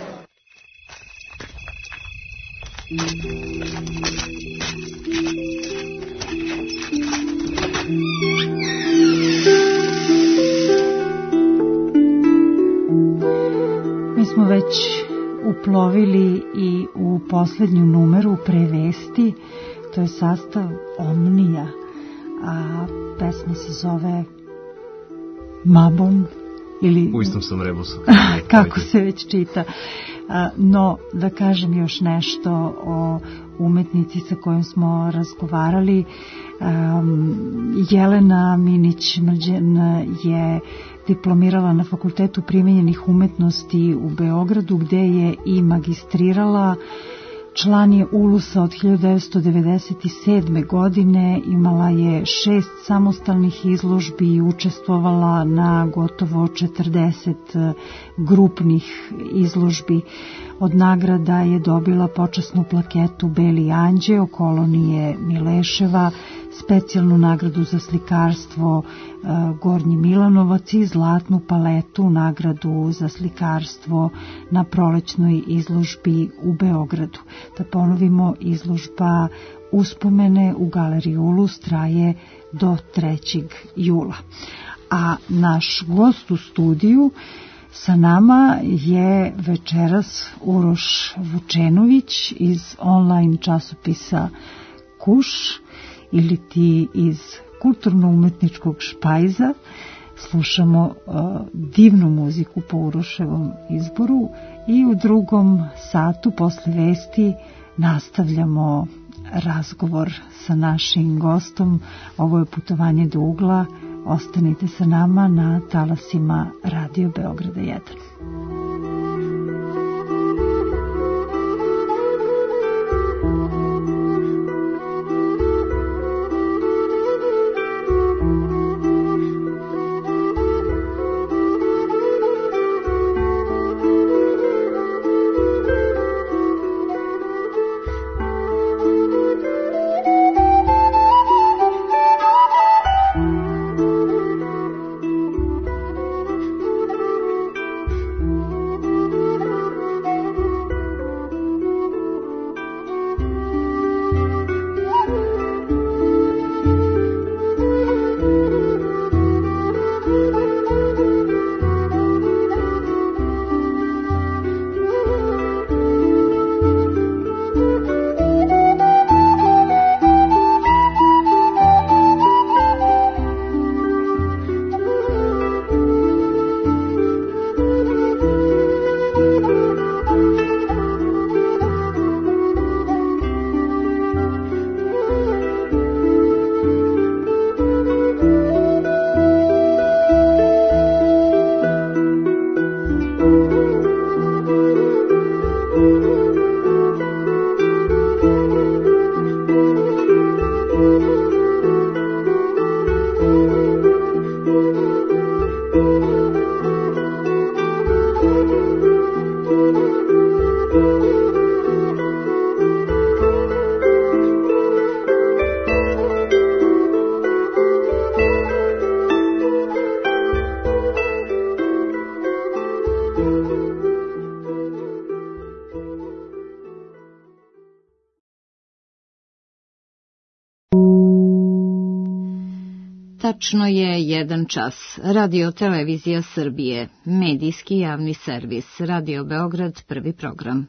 Mi smo već uplovili i u poslednju numeru prevesti, to je sastav Omnija, a pesma se zove Mabon ili... U istom sam rebusu. Kako se već čita. No, da kažem još nešto o umetnici sa kojom smo razgovarali. Jelena Minić-Mrđan je diplomirala na Fakultetu primenjenih umetnosti u Beogradu, gde je i magistrirala Član je Ulusa od hiljadu devetsto devedeset sedme. godine, imala je šest samostalnih izložbi i učestvovala na gotovo četrdeset grupnih izložbi. Od nagrada je dobila počasnu plaketu Beli anđeo kolonije Mileševa, specijalnu nagradu za slikarstvo Gornji Milanovac i zlatnu paletu, nagradu za slikarstvo na prolećnoj izložbi u Beogradu. Da ponovimo, izložba Uspomene u Galeriji Ulus traje do trećeg jula. A naš gost u studiju sa nama je večeras Uroš Vučenović iz online časopisa Kuš ili ti iz kulturno-umetničkog špajza. Slušamo uh, divnu muziku po Uroševom izboru i u drugom satu posle vesti nastavljamo razgovor sa našim gostom. Ovo je putovanje do ugla. Ostanite sa nama na talasima Radio Beograda jedan. Tačno je jedan čas. Radio Televizija Srbije, medijski javni servis, Radio Beograd, prvi program.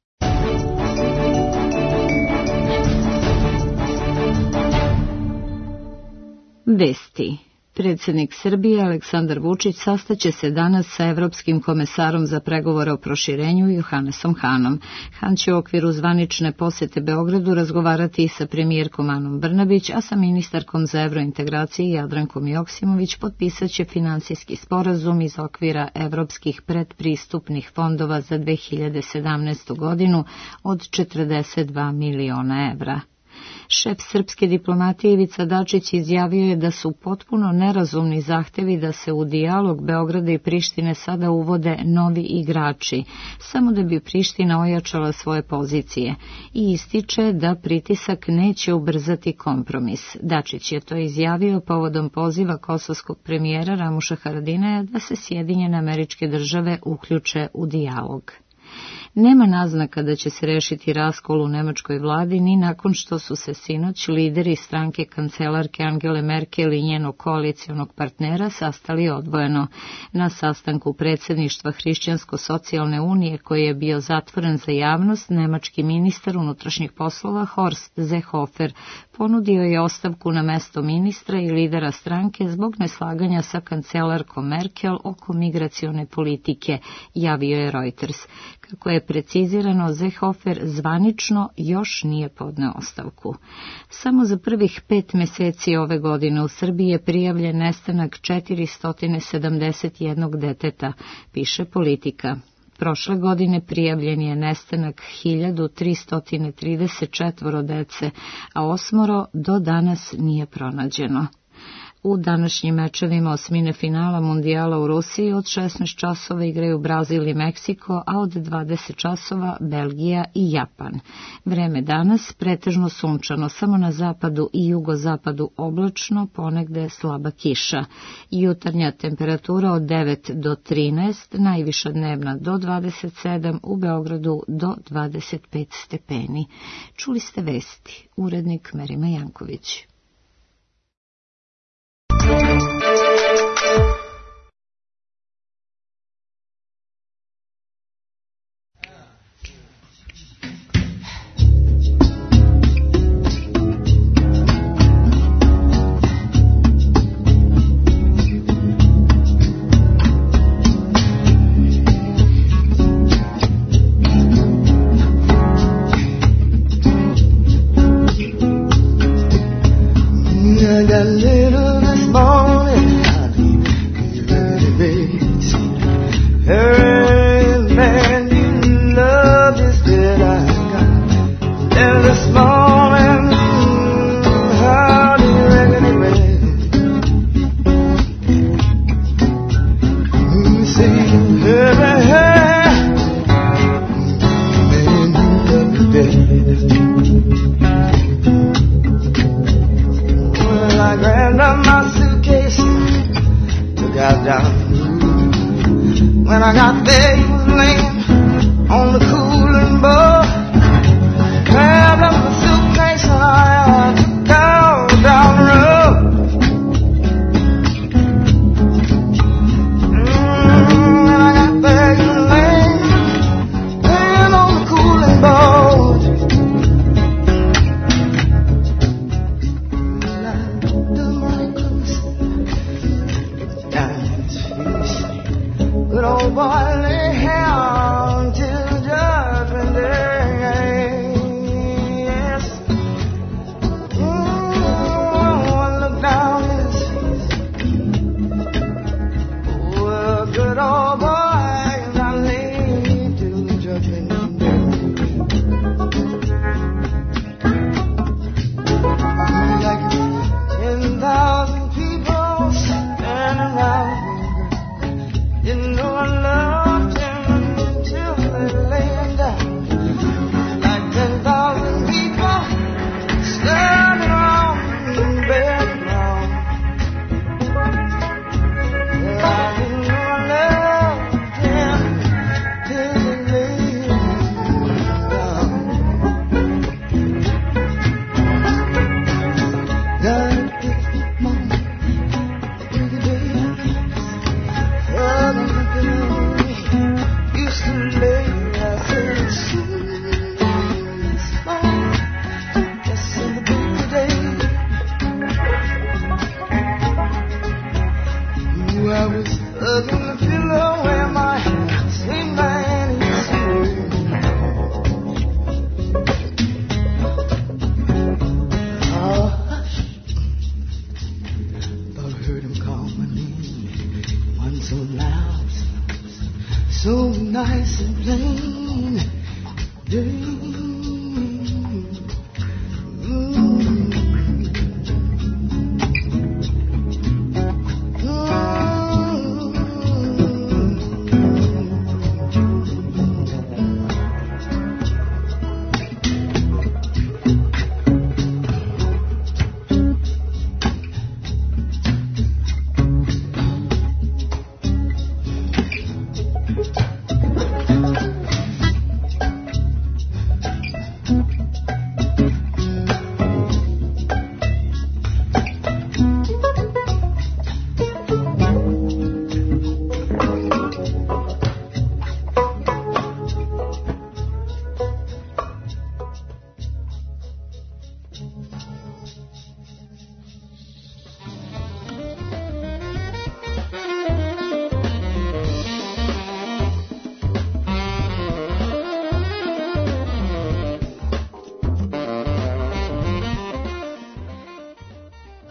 Vesti. Predsjednik Srbije Aleksandar Vučić sastaće se danas sa Evropskim komesarom za pregovore o proširenju Johannesom Hanom. Han će u okviru zvanične posete Beogradu razgovarati i sa premijerkom Anom Brnabić, a sa ministarkom za evrointegracije Jadrankom Joksimović potpisat će finansijski sporazum iz okvira evropskih predpristupnih fondova za dve hiljade sedamnaestu. godinu od četrdeset dva miliona evra. Šef srpske diplomatije Ivica Dačić izjavio je da su potpuno nerazumni zahtevi da se u dijalog Beograda i Prištine sada uvode novi igrači, samo da bi Priština ojačala svoje pozicije, i ističe da pritisak neće ubrzati kompromis. Dačić je to izjavio povodom poziva kosovskog premijera Ramuša Haradinaja da se Sjedinjene Američke Države uključe u dijalog. Nema naznaka da će se rešiti raskol u nemačkoj vladi ni nakon što su se sinoć lideri stranke kancelarke Angele Merkel i njenog koalicijonog partnera sastali odvojeno. Na sastanku predsjedništva Hrišćansko-socijalne unije, koji je bio zatvoren za javnost, nemački ministar unutrašnjih poslova Horst Seehofer ponudio je ostavku na mesto ministra i lidera stranke zbog neslaganja sa kancelarkom Merkel oko migracione politike, javio je Reuters. Kako je precizirano, Seehofer zvanično još nije podneo ostavku. Samo za prvih pet meseci ove godine u Srbiji je prijavljen nestanak četiristo sedamdeset jedan deteta, piše Politika. Prošle godine prijavljen je nestanak hiljadu tristo trideset četiri dece, a osmoro do danas nije pronađeno. U današnjim mečevima osmine finala Mundijala u Rusiji od šesnaest časova igraju Brazil i Meksiko, a od dvadeset časova Belgija i Japan. Vreme danas pretežno sunčano, samo na zapadu i jugozapadu oblačno, ponegde slaba kiša. Jutarnja temperatura od devet do trinaest, najviša dnevna do dvadeset sedam, u Beogradu do dvadeset pet stepeni. Čuli ste vesti, urednik Merima Janković.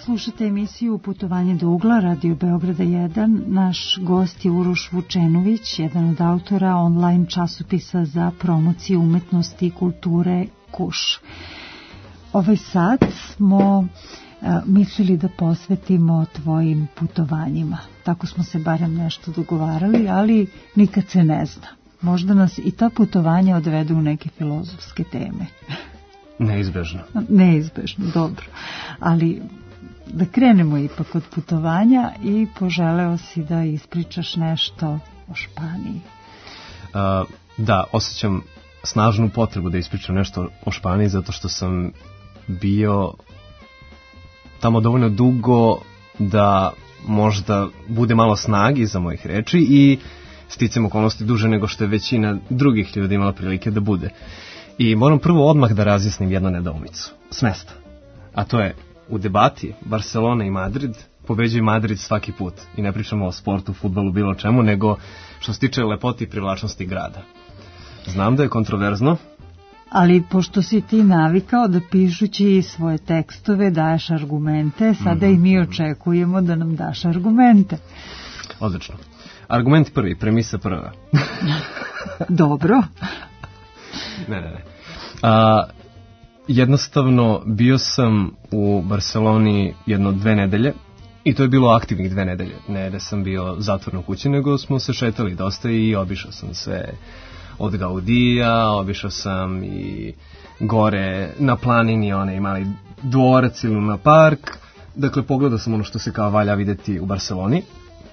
Slušate emisiju Putovanje do ugla, Radio Beograda jedan. Naš gost je Uroš Vučenović, jedan od autora online časopisa za promociju umetnosti i kulture Kuš. Ovaj sat smo a, mislili da posvetimo tvojim putovanjima. Tako smo se barem nešto dogovarali, ali nikad se ne zna. Možda nas i ta putovanja odvedu u neke filozofske teme. Neizbežno. Neizbežno, dobro. Ali da krenemo ipak od putovanja i poželeo si da ispričaš nešto o Španiji. Uh, da, osjećam snažnu potrebu da ispričam nešto o Španiji zato što sam bio tamo dovoljno dugo da možda bude malo snagi za mojih reči i sticam okolnosti duže nego što je većina drugih ljudi imala prilike da bude. I moram prvo odmah da razjasnim jednu nedoumicu s mesta, a to je u debati Barcelona i Madrid pobeđuje Madrid svaki put i ne pričamo o sportu, fudbalu, bilo čemu, nego što se tiče lepote i privlačnosti grada. Znam da je kontroverzno, ali pošto si ti navikao da pišući svoje tekstove daješ argumente, sada mm-hmm. i mi očekujemo da nam daš argumente. Odlično. Argument prvi, premisa prva. Dobro. Ne, ne, ne. A, jednostavno, bio sam u Barceloni jedno dve nedelje i to je bilo aktivnih dve nedelje. Ne da sam bio zatvorno u kući, nego smo se šetali dosta i obišao sam sve od Gaudija, obišao sam i gore na planini, onaj mali dvorac ili na park. Dakle, pogledao sam ono što se kao valja videti u Barceloni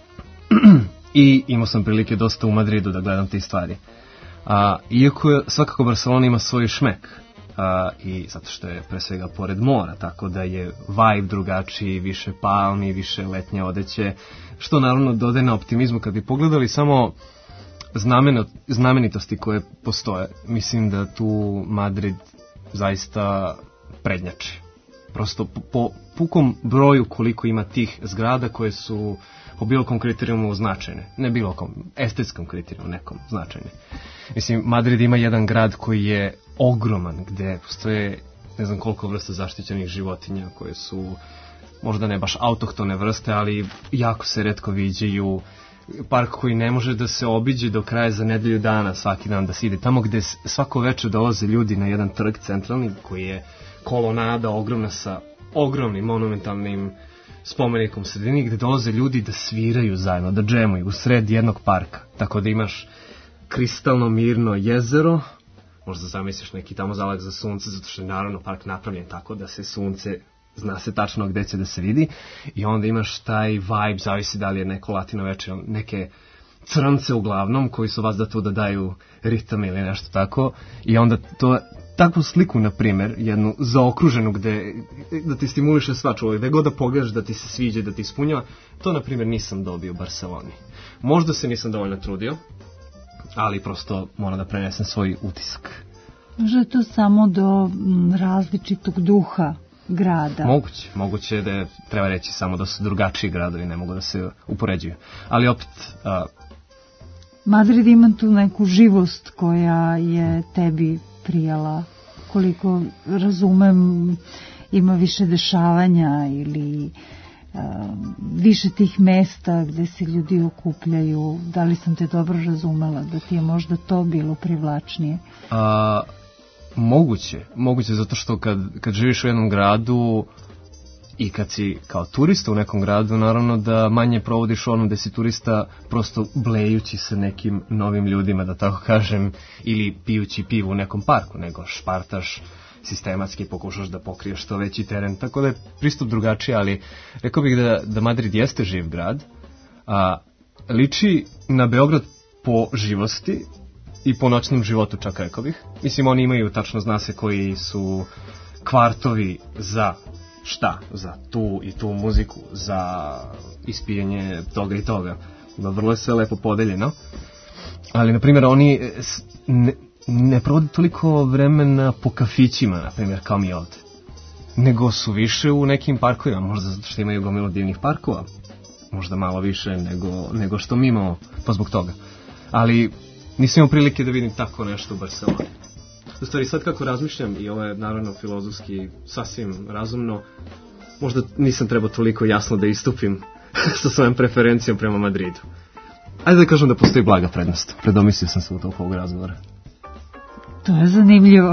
i imao sam prilike dosta u Madridu da gledam te stvari. A, iako je, svakako Barcelona ima svoj šmek a, i zato što je pre svega pored mora, tako da je vibe drugačiji, više palmi, više letnje odeće, što naravno dodaje na optimizmu. Kad bi pogledali samo znameno, znamenitosti koje postoje, mislim da tu Madrid zaista prednjači. Prosto po, po pukom broju koliko ima tih zgrada koje su po bilo kom kriterijumu značajne, ne bilo kom estetskom kriterijumu nekom značajne. Mislim, Madrid ima jedan grad koji je ogroman, gde postoje ne znam koliko vrsta zaštićenih životinja koje su možda ne baš autohtone vrste, ali jako se retko viđaju. Park koji ne može da se obiđe do kraja za nedelju dana, svaki dan da se ide. Tamo gde svako večer dolaze ljudi na jedan trg centralni koji je kolonada ogromna sa ogromnim monumentalnim spomenikom sredini, gde dolaze ljudi da sviraju zajedno, da džemuju u sred jednog parka. Tako da imaš kristalno mirno jezero, možda zamisliš neki tamo zalak za sunce, zato što je naravno park napravljen tako da se sunce, zna se tačno gde će da se vidi, i onda imaš taj vibe, zavisi da li je neko latino večer, neke crnce uglavnom koji su vas da tu da daju ritam ili nešto tako, i onda to takvu sliku, na primjer, jednu zaokruženu gde da ti stimuliše sva čovjek, gde god da pogledaš da ti se sviđa, da ti ispunjava, to na primjer nisam dobio u Barceloni. Možda se nisam dovoljno trudio, ali prosto moram da prenesem svoj utisak. Možda je to samo do različitog duha grada. Moguće, moguće je da je, treba reći samo da su drugačiji gradovi, ne mogu da se upoređuju. Ali opet... A... Madrid ima tu neku živost koja je tebi prijala, koliko razumem, ima više dešavanja ili a, više tih mesta gde se ljudi okupljaju. Da li sam te dobro razumela, da ti je možda to bilo privlačnije? A, moguće, moguće, zato što kad, kad živiš u jednom gradu i kad si kao turista u nekom gradu, naravno da manje provodiš onom gde si turista prosto blejući sa nekim novim ljudima, da tako kažem, ili pijući pivu u nekom parku, nego špartaš sistematski, pokušaš da pokriješ što veći teren, tako da je pristup drugačiji, ali rekao bih da, da Madrid jeste živ grad, a liči na Beograd po živosti i po noćnom životu, čak rekao bih. Mislim, oni imaju, tačno zna se koji su kvartovi za šta, za tu i tu muziku, za ispijanje toga i toga. Vrlo je sve lepo podeljeno. Ali, na primjer, oni ne, ne provode toliko vremena po kafićima, na primjer, kao mi ovde, nego su više u nekim parkovima, možda zato što imaju gomilu divnih parkova, možda malo više nego, nego što mi imamo, pa zbog toga. Ali nisam imao prilike da vidim tako nešto u Barceloni. U stvari, sad kako razmišljam, i ovo je naravno filozofski sasvim razumno, možda nisam trebao toliko jasno da istupim sa svojom preferencijom prema Madridu. Ajde da kažem da postoji blaga prednost. Predomislio sam se u toku ovog razgovora. To je zanimljivo.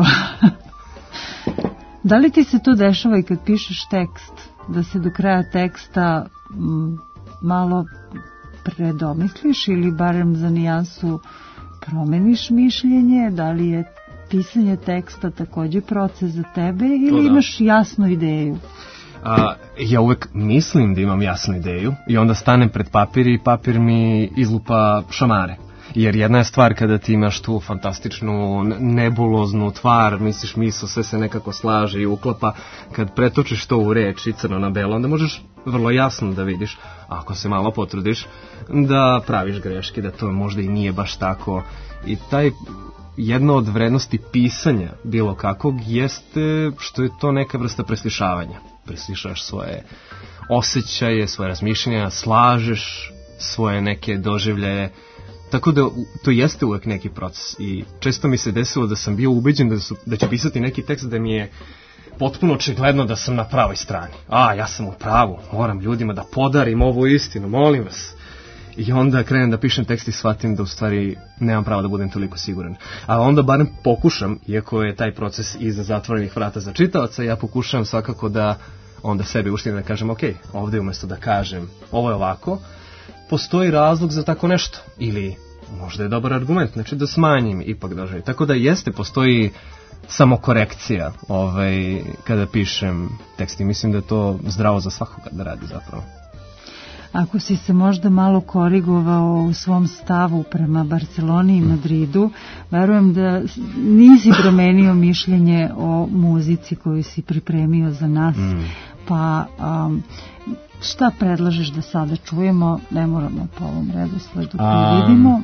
Da li ti se to dešava i kad pišeš tekst, da se do kraja teksta m, malo predomisliš ili barem za nijansu promeniš mišljenje? Da li je pisanje teksta takođe proces za tebe ili da. Imaš jasnu ideju? A, ja uvek mislim da imam jasnu ideju i onda stanem pred papir i papir mi izlupa šamare. Jer jedna je stvar kada ti imaš tu fantastičnu nebuloznu tvar, misliš misao, sve se nekako slaže i uklapa. Kad pretočiš to u reč i crno na belo, onda možeš vrlo jasno da vidiš, ako se malo potrudiš, da praviš greške, da to možda i nije baš tako. I taj jedna od vrednosti pisanja bilo kakvog jeste što je to neka vrsta preslišavanja. Preslišaš svoje osjećaje, svoje razmišljanja, slažeš svoje neke doživljaje. Tako da to jeste uvek neki proces i često mi se desilo da sam bio ubeđen da, su, da ću pisati neki tekst da mi je potpuno očigledno da sam na pravoj strani. A, ja sam u pravu, moram ljudima da podarim ovu istinu, molim vas. I onda krenem da pišem tekst i shvatim da u stvari nemam pravo da budem toliko siguran. A onda barem pokušam, iako je taj proces iza zatvorenih vrata za čitaoca, ja pokušam svakako da onda sebi uštim da kažem ok, ovde umjesto da kažem ovo je ovako, postoji razlog za tako nešto. Ili možda je dobar argument, znači da smanjim ipak doživljaj. Tako da jeste, postoji samokorekcija ovaj, kada pišem tekst i mislim da je to zdravo za svakoga da radi zapravo. Ako si se možda malo korigovao u svom stavu prema Barceloni i Madridu, verujem da nisi promenio mišljenje o muzici koju si pripremio za nas, mm. pa um, šta predlažeš da sada čujemo? Ne moramo po ovom redosledu koji vidimo.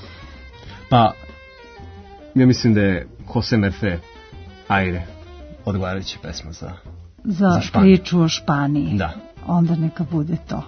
Pa, ja mislim da je Jose Mercé Aire odgovarajuća pesma za, za, za Španiju. Priču o Španiji. Da. Onda neka bude to.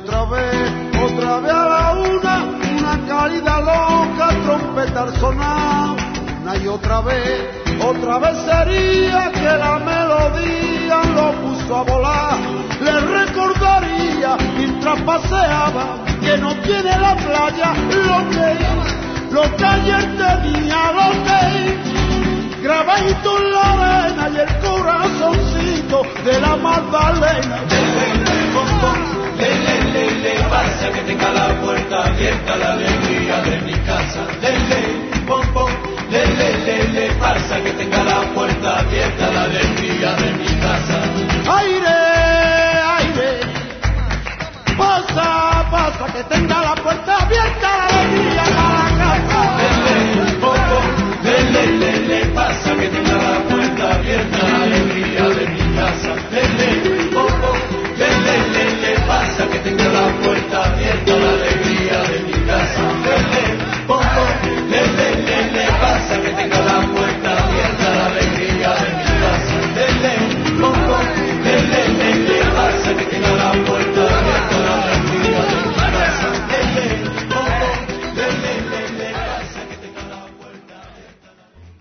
otra vez, otra vez a la una, una cálida loca, trompeta al sonar, una y otra vez, otra vez sería que la melodía lo puso a volar, le recordaría mientras paseaba que no tiene la playa lo que, lo que ayer tenía, lo que, grabadito en la arena y el corazoncito de la Magdalena. Le, le, le, le, pasa que tenga la puerta abierta, la alegría de mi casa. Le, le, pom, pom, le, le, le, le, pasa que tenga la puerta abierta, la alegría de mi casa. Aire, aire, pasa, pasa que tenga la puerta abierta, la alegría de la casa. Le, le, pom, pom, le, le, le, le, pasa que tenga la puerta abierta, la alegría de mi casa. Le, le, pom, pom, le, le, le, le, pasa que tenga la puerta abierta, la alegría de mi casa. Le, le, pom, pom, le, le, le, le, pasa que tenga la puerta abierta, la alegría de mi casa. Le, le, pom, pom, le, le, le, le, pasa que tenga la puerta abierta, la alegría de mi casa. Le, le, pom, pom, le, le, le, le, pasa que tenga la puerta abierta.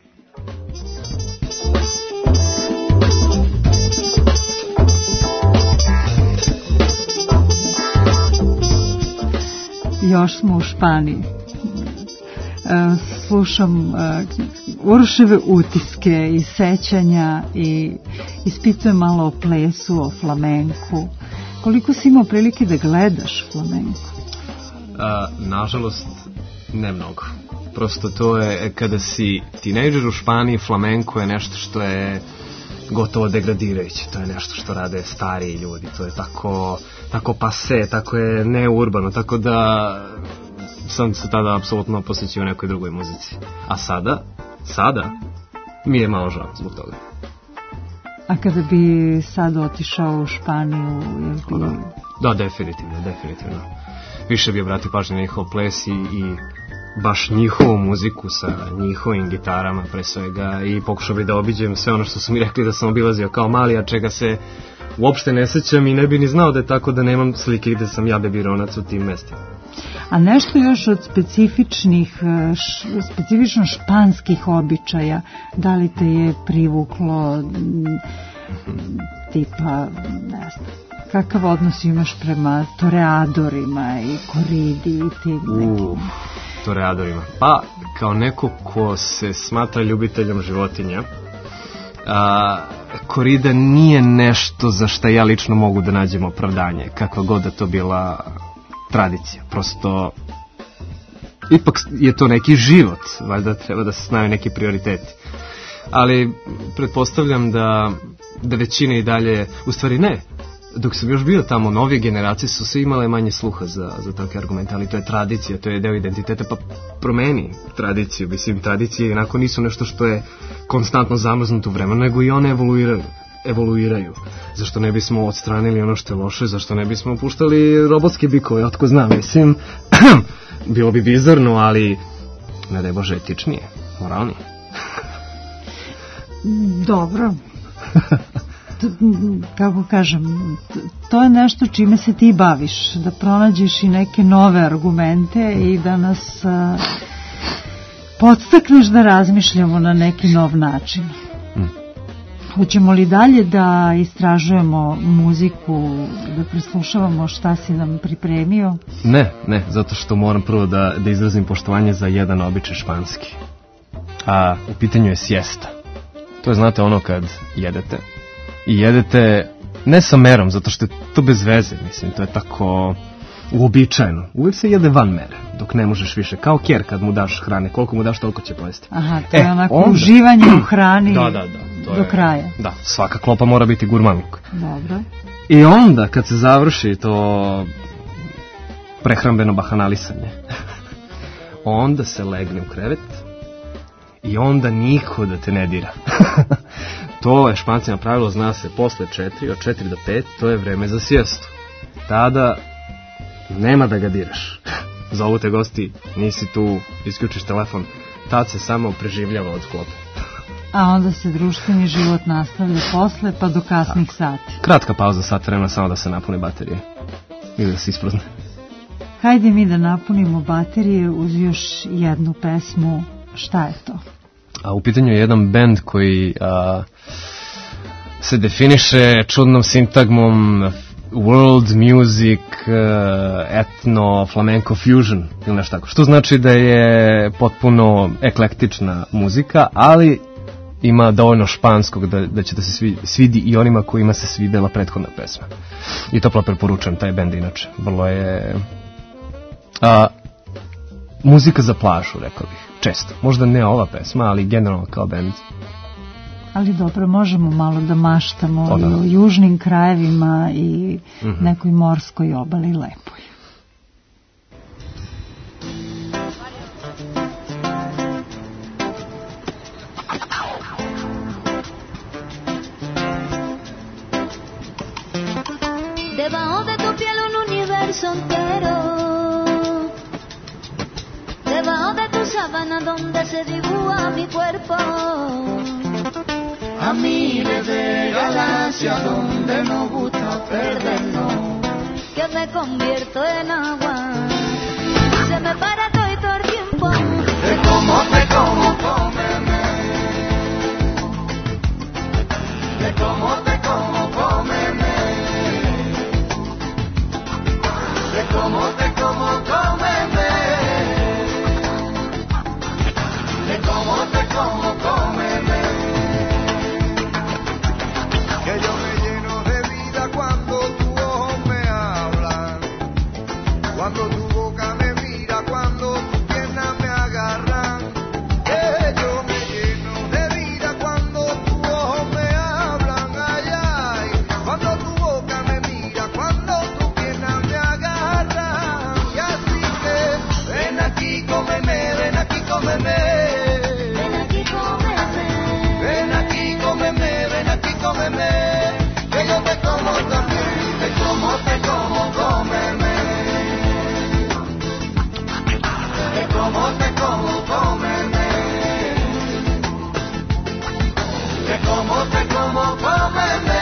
Još smo u Španiji. Slušam Uroševe utiske i sećanja i ispitujem malo o plesu, o flamenku. Koliko si imao prilike da gledaš flamenku? Nažalost, ne mnogo. Prosto to je, kada si tinejdžer u Španiji, flamenko je nešto što je gotovo degradirajuće. To je nešto što rade stariji ljudi. To je tako, tako pase, tako je neurbano, tako da sam se tada apsolutno posvećio nekoj drugoj muzici. A sada, sada mi je malo žao zbog toga. A kada bi sad otišao u Španiju? Bi... Da, da, definitivno, definitivno. Više bi obratio pažnju na njihov ples i, i baš njihovu muziku sa njihovim gitarama pre svega i pokušao bi da obiđem sve ono što su mi rekli da sam obilazio kao mali, a čega se uopšte ne sećam i ne bi ni znao da je tako, da nemam slike gde sam ja bebironac u tim mestima. A nešto još od specifičnih, specifično španskih običaja, da li te je privuklo, tipa, ne znam, kakav odnos imaš prema toreadorima i koridi i tim nekim? Uh, toreadorima. Pa, kao neko ko se smatra ljubiteljom životinja, a, korida nije nešto za šta ja lično mogu da nađem opravdanje, kakva god da to bila tradicija. Prosto, ipak je to neki život, valjda treba da se znaju neki prioriteti. Ali pretpostavljam da, da većina i dalje, u stvari ne, dok sam još bio tamo, novije generacije su sve imale manje sluha za, za takve argumente, ali to je tradicija, to je deo identiteta, pa promeni tradiciju. Mislim, tradicije inako nisu nešto što je konstantno zamrznuto u vremenu, nego i one evoluiraju. evoluiraju. Zašto ne bismo odstranili ono što je loše, zašto ne bismo puštali robotske bikove, otko znam, mislim, bilo bi bizarno, ali ne daj Bože, etičnije, moralnije. Dobro. Kako kažem, to je nešto čime se ti baviš, da pronađeš i neke nove argumente i da nas uh, podstakneš da razmišljamo na neki nov način. Hoćemo li dalje da istražujemo muziku, da preslušavamo šta si nam pripremio? Ne, ne, zato što moram prvo da, da izrazim poštovanje za jedan običaj španski. A u pitanju je siesta. To je, znate, ono kad jedete. I jedete ne sa merom, zato što je to bez veze, mislim, to je tako uobičajeno. Uvijek se jede van mere, dok ne možeš više. Kao kjer kad mu daš hrane, koliko mu daš, toliko će pojesti. Aha, to je e, onako onda uživanje u hrani da, da, da, do je, kraja. Da, svaka klopa mora biti gurmanluk. Dobro. I onda, kad se završi to prehrambeno bahanalisanje, onda se legne u krevet i onda niko da te ne dira. To je Špancima pravilo, zna se, posle četiri, od četiri do pet, to je vreme za sijestu. Tada nema da ga diraš. Zovu te gosti, nisi tu, isključiš telefon, tad se samo preživljava od klope. A onda se društveni život nastavlja posle, pa do kasnih sati. Kratka pauza, sat vremena, samo da se napune baterije. ili da se isprazne. Hajde mi da napunimo baterije uz još jednu pesmu. Šta je to? A u pitanju je jedan bend koji a, se definiše čudnom sintagmom world music, uh, etno, flamenco fusion ili nešto tako. Što znači da je potpuno eklektična muzika, ali ima dovoljno španskog da, da će da se svi, svidi i onima kojima se svidela prethodna pesma. I toplo preporučujem taj bend inače. Vrlo je a, muzika za plažu, rekao bih. Često. Možda ne ova pesma, ali generalno kao bend. Ali dobro, možemo malo da maštamo o, da. i o južnim krajevima i mm-hmm. nekoj morskoj obali lepoj. Debajo de tu piel un universo entero, debajo de tu sábana donde se dibuja mi cuerpo, a miles de galaxias donde nos gusta perdernos, que me convierto en agua y se me para todo y todo el tiempo. Te como, te como, cómeme. Te como, te como, cómeme. Te como, te como, cómeme. Te como, te como, cómeme. Que yo me lleno de vida cuando tus ojos me hablan, cuando tu boca me mira, cuando tus piernas me agarran. Que yo me lleno de vida cuando tus ojos me hablan, ay, ay, cuando tu boca me mira, cuando tus piernas me agarran. Y así que ven aquí, cómeme, ven aquí, cómeme. Ven aquí, cómeme. Ven aquí, cómeme, ven aquí, cómeme. Que yo te como también, te como, te como, cómeme. Te como, te como, cómeme. Te como, te como, cómeme.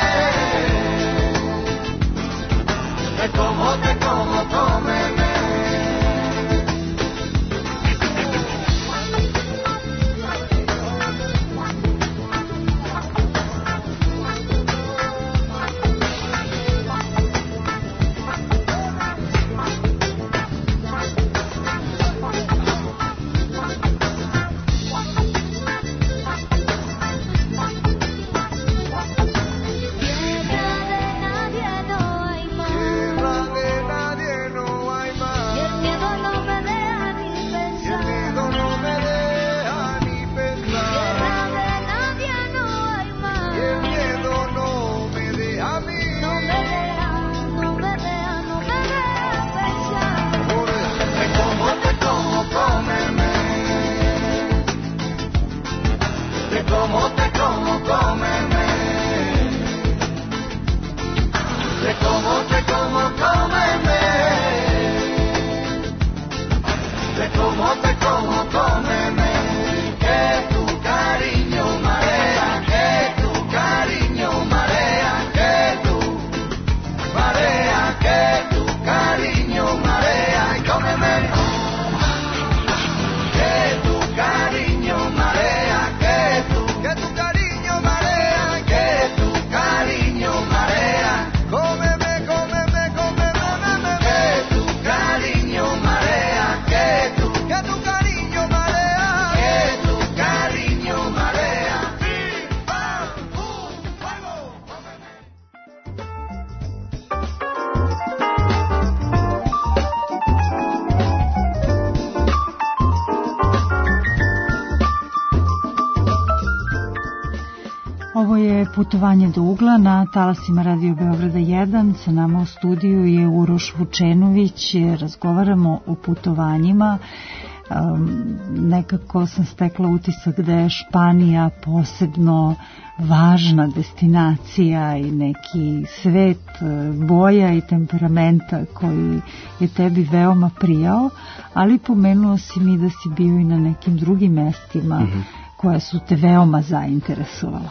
Te como, te como, cómeme. Ovo je Putovanje do ugla na talasima Radio Beograda jedan. Sa nama u studiju je Uroš Vučenović. Razgovaramo o putovanjima. Um, nekako sam stekla utisak da je Španija posebno važna destinacija i neki svet boja i temperamenta koji je tebi veoma prijao, ali pomenuo si mi da si bio i na nekim drugim mestima mm-hmm. koja su te veoma zainteresovala.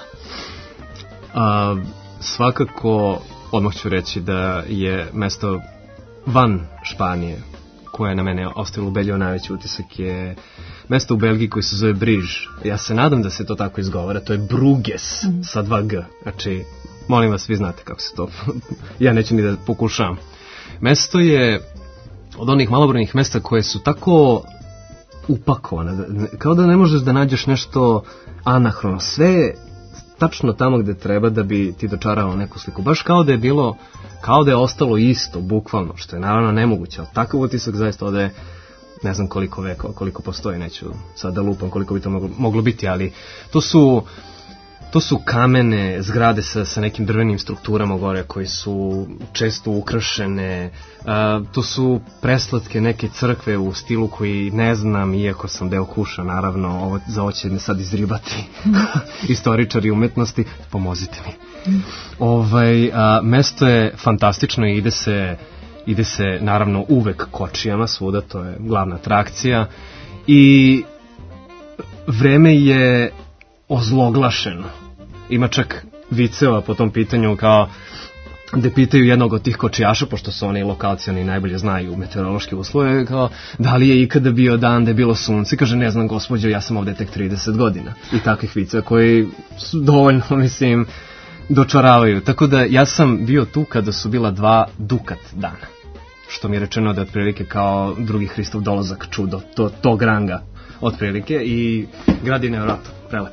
A, svakako odmah ću reći da je mesto van Španije, koje je na mene ostavilo ubedljivo najveći utisak, je mesto u Belgiji koje se zove Briž. Ja se nadam da se to tako izgovara, to je Bruges mm. sa dva G. Znači, molim vas, vi znate kako se to... ja neću ni da pokušavam. Mesto je od onih malobrojnih mesta koje su tako upakovane, kao da ne možeš da nađeš nešto anahrono. Sve tačno tamo gde treba da bi ti dočarao neku sliku. Baš kao da je bilo, kao da je ostalo isto, bukvalno, što je naravno nemoguće. Ali takav utisak zaista ode, ne znam koliko vekova, koliko postoji, neću sad da lupam koliko bi to moglo, moglo biti, ali to su, to su kamene zgrade sa, sa nekim drvenim strukturama gore koji su često ukrašene. Uh, to su preslatke neke crkve u stilu koji ne znam, iako sam deo kuša, naravno, ovo, za ovo će me sad izribati istoričari umetnosti, pomozite mi. Mm. Ovaj, uh, mesto je fantastično i ide se, ide se naravno uvek kočijama svuda, to je glavna atrakcija i vreme je ozloglašeno. Ima čak viceva po tom pitanju, kao gde pitaju jednog od tih kočijaša, pošto su oni lokalci, oni najbolje znaju meteorološke uslove, kao da li je ikada bio dan da je bilo sunce, kaže ne znam gospođo, ja sam ovde tek trideset godina. I takvih viceva koji su dovoljno, mislim, dočaravaju. Tako da ja sam bio tu kada su bila dva dukat dana, što mi je rečeno da je otprilike kao drugi Hristov dolazak, čudo, to, tog ranga otprilike, i grad je nevjerojatno prelep.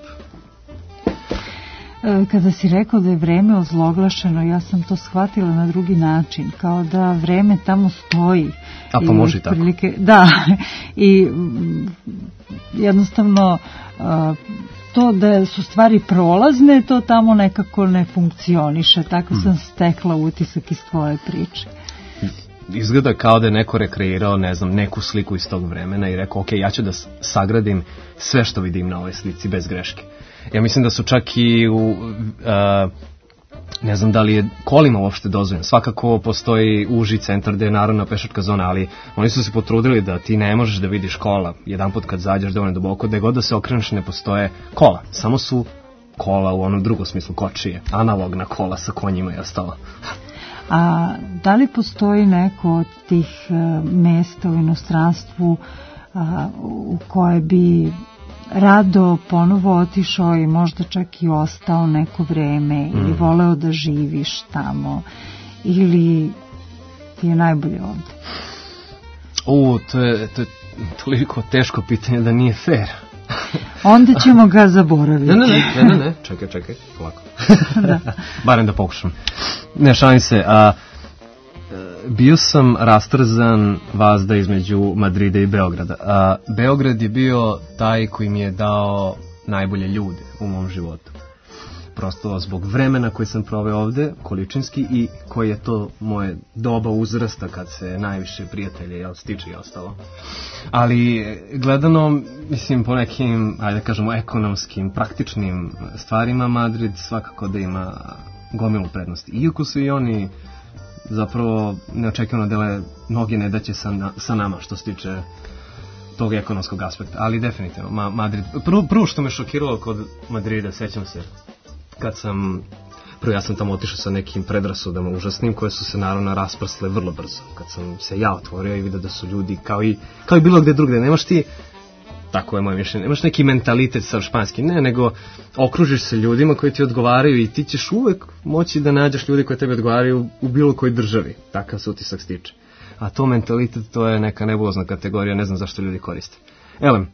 Kada si rekao da je vreme ozloglašeno, ja sam to shvatila na drugi način, kao da vreme tamo stoji. A pa može i tako. Da, i jednostavno to da su stvari prolazne, to tamo nekako ne funkcioniše. Tako sam stekla utisak iz tvoje priče. Izgleda kao da je neko rekreirao, ne znam, neku sliku iz tog vremena i rekao, ok, ja ću da sagradim sve što vidim na ovoj slici bez greške. Ja mislim da su čak i u, uh, ne znam da li je kolima uopšte dozvoljeno. Svakako postoji uži centar gde je narodna pešačka zona, ali oni su se potrudili da ti ne možeš da vidiš kola jedan put kad zađeš dovoljno duboko, da je god da se okreneš ne postoje kola. Samo su kola u onom drugom smislu, kočije, analogna kola sa konjima i ostalo. A da li postoji neko od tih uh, mesta u inostranstvu uh, u koje bi rado ponovo otišao i možda čak i ostao neko vreme, mm. ili voleo da živiš tamo, ili ti je najbolje ovde? O, to je, to je toliko teško pitanje da nije fair. Onda ćemo ga zaboraviti. Ne, ne, ne, ne, ne. čekaj, čekaj, polako. Da. Barem da pokušam. Ne, šalim se, a bio sam rastrzan vazda između Madrida i Beograda. A Beograd je bio taj koji mi je dao najbolje ljude u mom životu. Prosto zbog vremena koje sam proveo ovde, količinski, i koje je to moje doba uzrasta kad se najviše prijatelje jel, stiče i ostalo. Ali gledano, mislim, po nekim, ajde da kažemo, ekonomskim, praktičnim stvarima, Madrid svakako da ima gomilu prednosti. Iako su i oni zapravo neočekivano dele mnoge nedaće sa, na, sa nama što se tiče tog ekonomskog aspekta, ali definitivno Ma, Madrid, prvo, prvo što me šokiralo kod Madrida, sećam se kad sam, prvo ja sam tamo otišao sa nekim predrasudama užasnim koje su se naravno rasprsle vrlo brzo, kad sam se ja otvorio i vidio da su ljudi kao i, kao i bilo gde drugde, nemaš ti, tako je moje mišljenje, nemaš neki mentalitet sa španskim, ne, nego okružiš se ljudima koji ti odgovaraju i ti ćeš uvek moći da nađeš ljudi koji tebi odgovaraju u bilo kojoj državi, takav se utisak stiče. A to mentalitet, to je neka nebulozna kategorija, ne znam zašto ljudi koriste. Elem,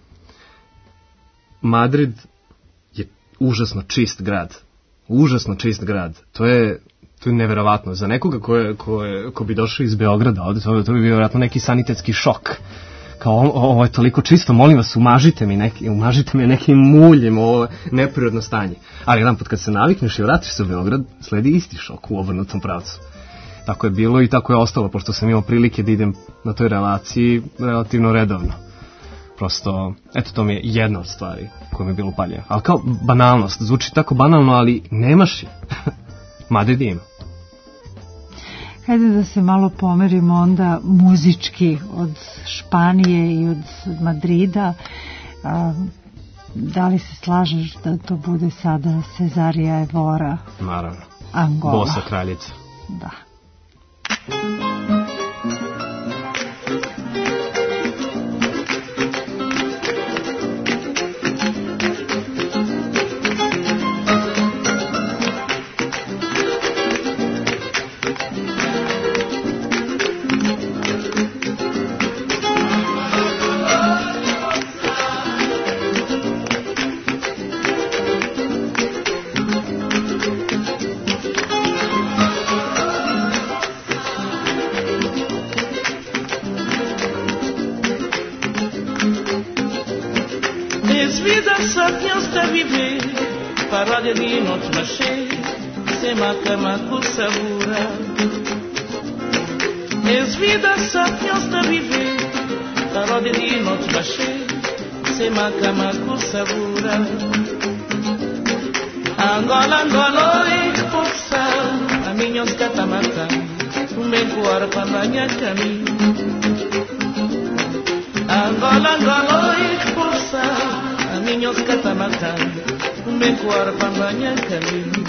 Madrid je užasno čist grad, užasno čist grad, to je, to je neverovatno. Za nekoga ko, je, ko, je, ko bi došao iz Beograda ovde, to, to bi bio vjerojatno neki sanitetski šok. Kao, ovo je toliko čisto, molim vas, umažite mi, neki, umažite mi nekim muljem, ovo je neprirodno stanje. Ali jedan put kad se navikneš i vratiš se u Beograd, sledi isti šok u obrnutom pravcu. Tako je bilo i tako je ostalo, pošto sam imao prilike da idem na toj relaciji relativno redovno. Prosto, eto, to mi je jedna od stvari koja mi je bilo upaljenja. Ali kao banalnost, zvuči tako banalno, ali nemaš je. Madrid ima. Hajde da se malo pomerimo onda muzički od Španije i od Madrida. A, da li se slažeš da to bude sada Cezarija Evora? Naravno. Angola. Bosa kraljica. Da. Es vida sapiens a viver, paródia de noite machê, sem macama com sabura. Es vida sapiens a viver, paródia de noite machê, sem macama com sabura. Angola, Angola, e força, a minha os catamata, um bem coar para banhar caminho. Angola, Angola, e força, a minha os catamata, um bem coar para banhar caminho.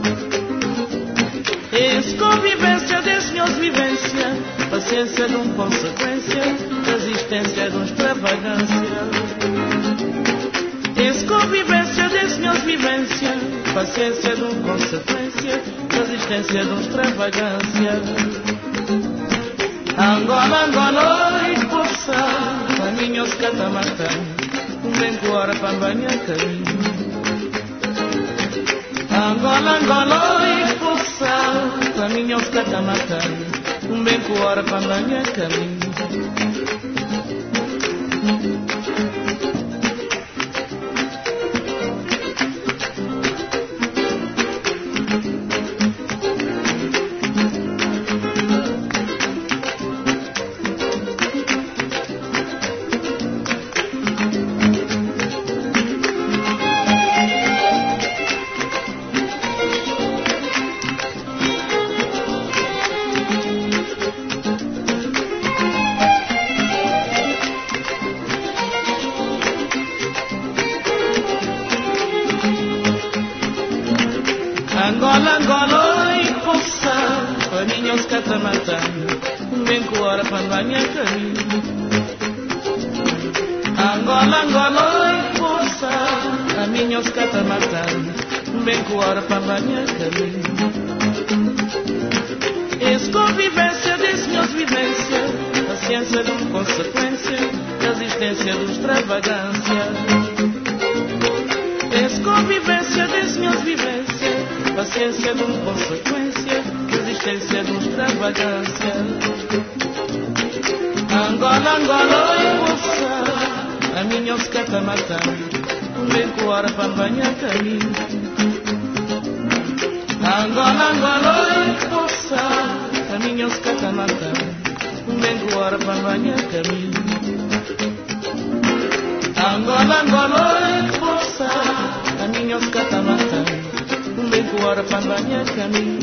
Es convivência das minhas vivências, paciência de uma consequência, resistência de uma extravagância. Es convivência das minhas vivências, paciência de uma consequência, resistência de uma extravagância. Angola, Angola, e força, a minha os catamata, um bem coar para banhar caminho. Angola, Angola, e força, a minha os catamata, um bem coar para banhar caminho. Angola, Angola, e força, a minha os catamata, um bem coar para banhar caminho. Angola, Angola, e força, a minha os catamata, um bem coar para banhar caminho. Es convivência das minhas vivências, paciência de uma consequência, resistência de extravagância. Es convivência das minhas vivências, paciência de uma consequência, resistência de uma extravagância. Angola, Angola, e força, a minha os catamata, um bem coar para banhar caminho. Angola, Angola, e força, a minha os catamata, um bem coar para banhar caminho. Angola, Angola, e força, a minha os catamata, um bem coar para banhar caminho.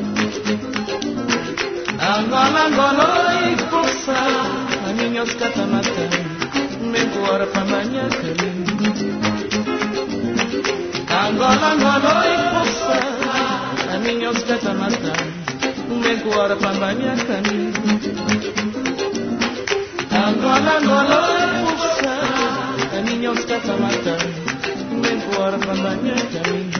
Angola, Angola, e força, a minha os catamata, um bem coar para banhar caminho. Angola, Angola, e força, a minha os catamata, um bem coar para banhar caminho. Angola, Angola, e força, a minha os catamata, um bem coar para banhar caminho.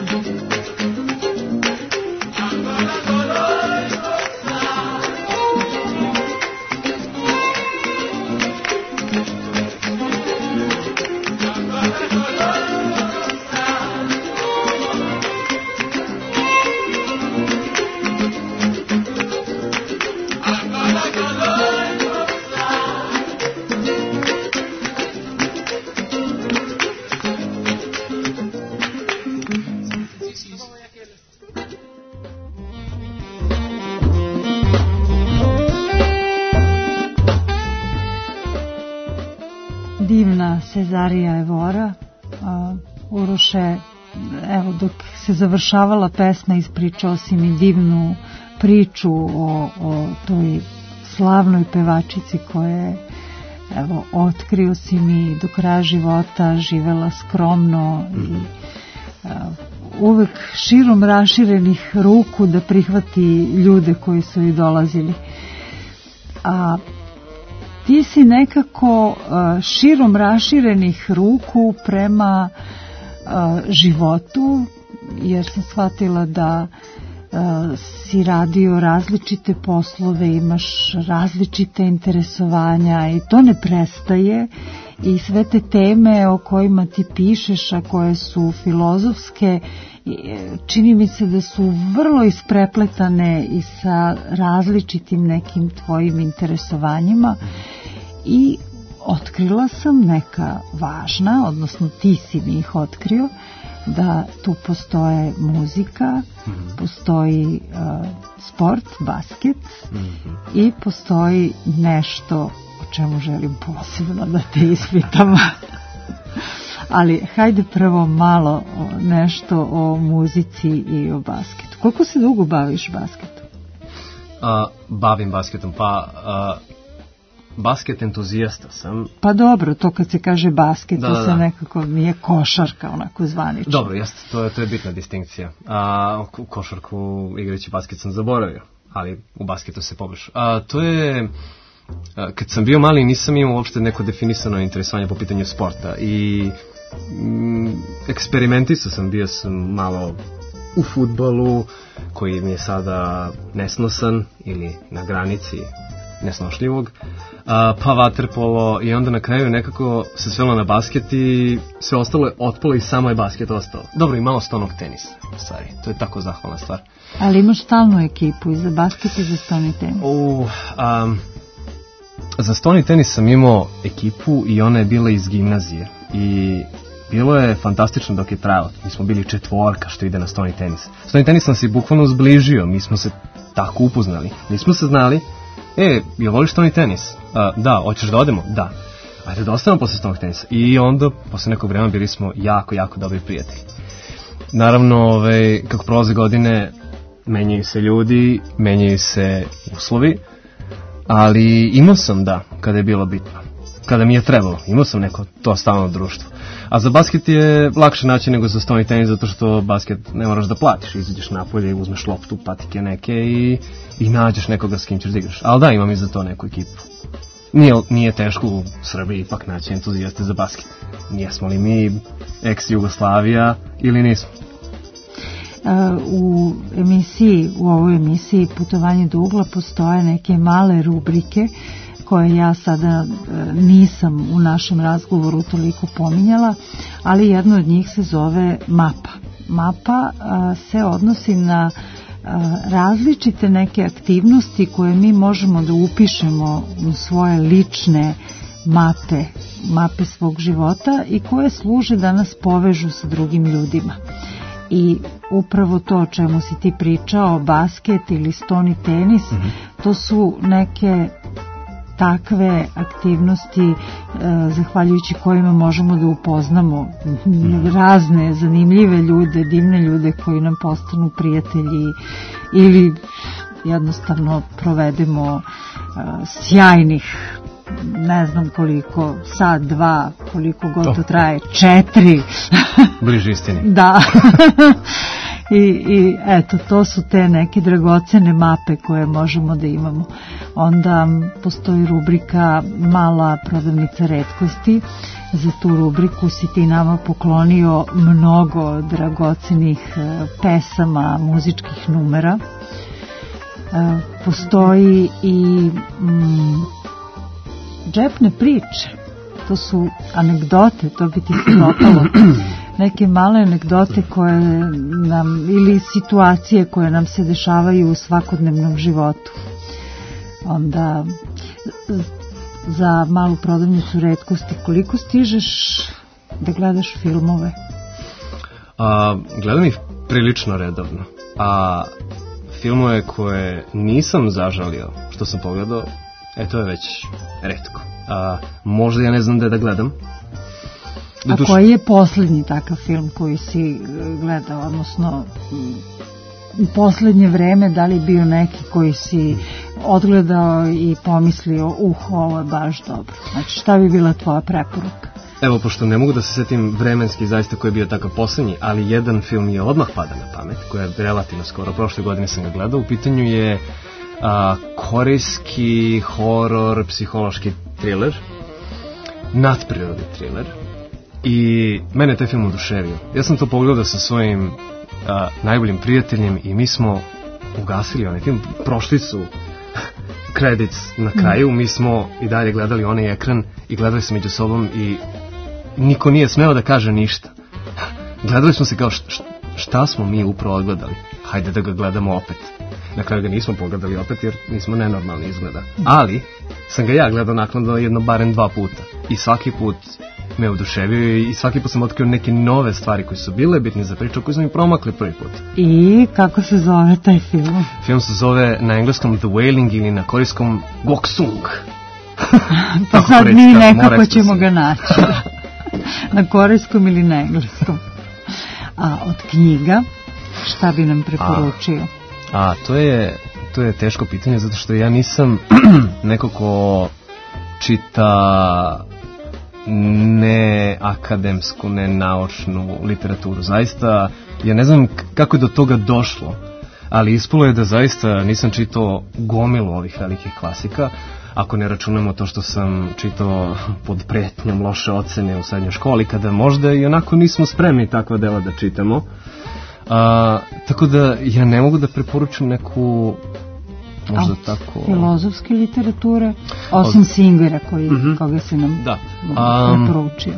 Divna Cezarija Evora. uh, Uroše, evo dok se završavala pesma ispričao si mi divnu priču o, o toj slavnoj pevačici koja je, evo, otkrio si mi do kraja života živela skromno i uh, uvek širom raširenih ruku da prihvati ljude koji su joj dolazili. A ti si nekako uh, širom raširenih ruku prema uh, životu, jer sam shvatila da uh, si radio različite poslove, imaš različite interesovanja i to ne prestaje, i sve te teme o kojima ti pišeš, a koje su filozofske, čini mi se da su vrlo isprepletane i sa različitim nekim tvojim interesovanjima. I otkrila sam neka važna, odnosno ti si mi ih otkrio, da tu postoje muzika, mm-hmm. postoji uh, sport, basket, mm-hmm. i postoji nešto o čemu želim posebno da te ispitam. Ali hajde prvo malo o, nešto o muzici i o basketu. Koliko se dugo baviš basketom? Uh, bavim basketom, pa uh, basket entuzijasta sam. Pa dobro, to kad se kaže basket, da, to da, se da. nekako nije košarka, onako zvanično. Dobro, jeste, to je, to je bitna distinkcija. A, košarku igrajući basket sam zaboravio, ali u basketu se poboljšao. A to je, a, kad sam bio mali nisam imao uopšte neko definisano interesovanje po pitanju sporta i mm, eksperimentisao sam, bio sam malo u fudbalu, koji mi je sada nesnosan ili na granici nesnošljivog, a, pa vaterpolo, i onda na kraju nekako se svelo na basket i sve ostalo je otpalo i samo je basket ostao. Dobro, i malo stonog tenisa, stvari. To je tako zahvalna stvar. Ali imaš stalnu ekipu i za basket i za stoni tenis? U, um, za stoni tenis sam imao ekipu i ona je bila iz gimnazije i bilo je fantastično dok je trajao. Mi smo bili četvorka što ide na stoni tenis. Stoni tenis nam se bukvalno zbližio, mi smo se tako upoznali. Nismo se znali. E, jel voliš stoni tenis? A, da, hoćeš da odemo? Da. Ajde da ostanemo posle stonog tenisa. I onda, posle nekog vremena, bili smo jako, jako dobri prijatelji. Naravno, ove, kako prolaze godine, menjaju se ljudi, menjaju se uslovi, ali imao sam, da, kada je bilo bitno. Kada mi je trebalo, imao sam neko to stalno društvo. A za basket je lakše naći nego za stoni tenis, zato što basket ne moraš da platiš. Izađeš napolje i uzmeš loptu, patike neke i, i nađeš nekoga s kim ćeš da igraš. Ali da, imam i za to neku ekipu. Nije, nije teško u Srbiji ipak naći entuzijaste za basket. Nijesmo li mi ex-Jugoslavija ili nismo? U emisiji, u ovoj emisiji Putovanje do ugla postoje neke male rubrike koje ja sada nisam u našem razgovoru toliko pominjala, ali jedno od njih se zove mapa. Mapa a, se odnosi na a, različite neke aktivnosti koje mi možemo da upišemo u svoje lične mape, mape svog života i koje služe da nas povežu sa drugim ljudima. I upravo to o čemu si ti pričao, basket ili stoni tenis, mm-hmm. to su neke takve aktivnosti e, zahvaljujući kojima možemo da upoznamo razne zanimljive ljude, divne ljude koji nam postanu prijatelji ili jednostavno provedemo e, sjajnih, ne znam koliko, sad, dva, koliko god to traje, četiri. Bliži istini. Da. I, I eto, to su te neke dragocene mape koje možemo da imamo. Onda postoji rubrika Mala prodavnica retkosti. Za tu rubriku si ti nama poklonio mnogo dragocenih pesama, muzičkih numera. Postoji i mm, džepne priče. To su anegdote, to bi ti se dopalo. Neke male anegdote koje nam, ili situacije koje nam se dešavaju u svakodnevnom životu. Onda za malu prodavnicu retkosti, koliko stižeš da gledaš filmove? A, gledam ih prilično redovno. A filmove koje nisam zažalio što sam pogledao, e to je već retko. A, možda ja ne znam da je da gledam. A koji je poslednji takav film koji si gledao, odnosno u poslednje vreme, da li bio neki koji si odgledao i pomislio, uh, ovo je baš dobro? Znači, šta bi bila tvoja preporuka? Evo, pošto ne mogu da se setim vremenski zaista koji je bio takav poslednji, ali jedan film je odmah pada na pamet, koji je relativno skoro, prošle godine sam ga gledao, u pitanju je a, korejski horor, psihološki thriller, nadprirodni thriller. I mene je taj film oduševio. Ja sam to pogledao sa svojim a, najboljim prijateljem i mi smo ugasili onaj film. Prošli su credits na kraju, mi smo i dalje gledali onaj ekran i gledali se među sobom i niko nije smeo da kaže ništa. Gledali smo se kao šta, šta smo mi upravo odgledali. Hajde da ga gledamo opet. Na kraju ga nismo pogledali opet jer nismo nenormalni izgleda. Ali sam ga ja gledao naknadno jedno barem dva puta. i svaki put me oduševio i svaki put sam otkrio neke nove stvari koje su bile bitne za priču, koje su mi promakli prvi put. I kako se zove taj film? Film se zove na engleskom The Wailing ili na korejskom Goksung. Pa sad mi nekako ćemo ga naći. Na korejskom ili na engleskom. A od knjiga, šta bi nam preporučio? A, a to je to je teško pitanje, zato što ja nisam neko ko čita ne akademsku, ne naučnu literaturu. Zaista, ja ne znam kako je do toga došlo, ali ispalo je da zaista nisam čitao gomilu ovih velikih klasika, ako ne računamo to što sam čitao pod pretnjom loše ocene u srednjoj školi, kada možda i onako nismo spremni takva dela da čitamo. A, tako da ja ne mogu da preporučim neku možda A, tako... filozofske literature, osim Od... Singera koji, mm-hmm. koga se nam da. um, preporučio.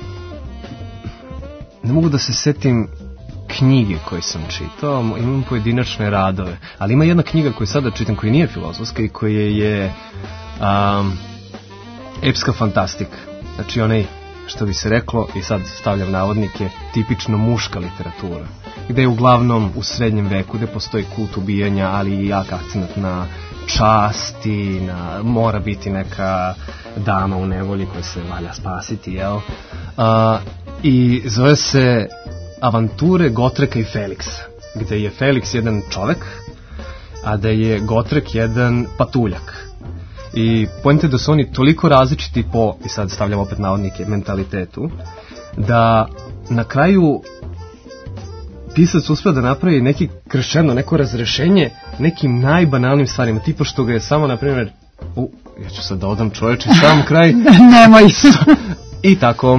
Ne mogu da se setim knjige koje sam čitao, imam pojedinačne radove, ali ima jedna knjiga koju sada čitam, koja nije filozofska i koja je um, epska fantastika. Znači onaj, što bi se reklo, i sad stavljam navodnike, tipično muška literatura, gde je uglavnom u srednjem veku, gde postoji kult ubijanja, ali i jak akcent na časti, na, mora biti neka dama u nevolji koja se valja spasiti, jel? Uh, I zove se Avanture Gotreka i Feliksa, gde je Feliks jedan čovek, a da je Gotrek jedan patuljak. I poenta je da su oni toliko različiti po, i sad stavljam opet navodnike, mentalitetu, da na kraju pisac uspeo da napravi neki kršeno, neko razrešenje nekim najbanalnim stvarima, tipa što ga je samo, na primjer, u, ja ću sad da odam čoveče, sam kraj. Nemoj. I tako.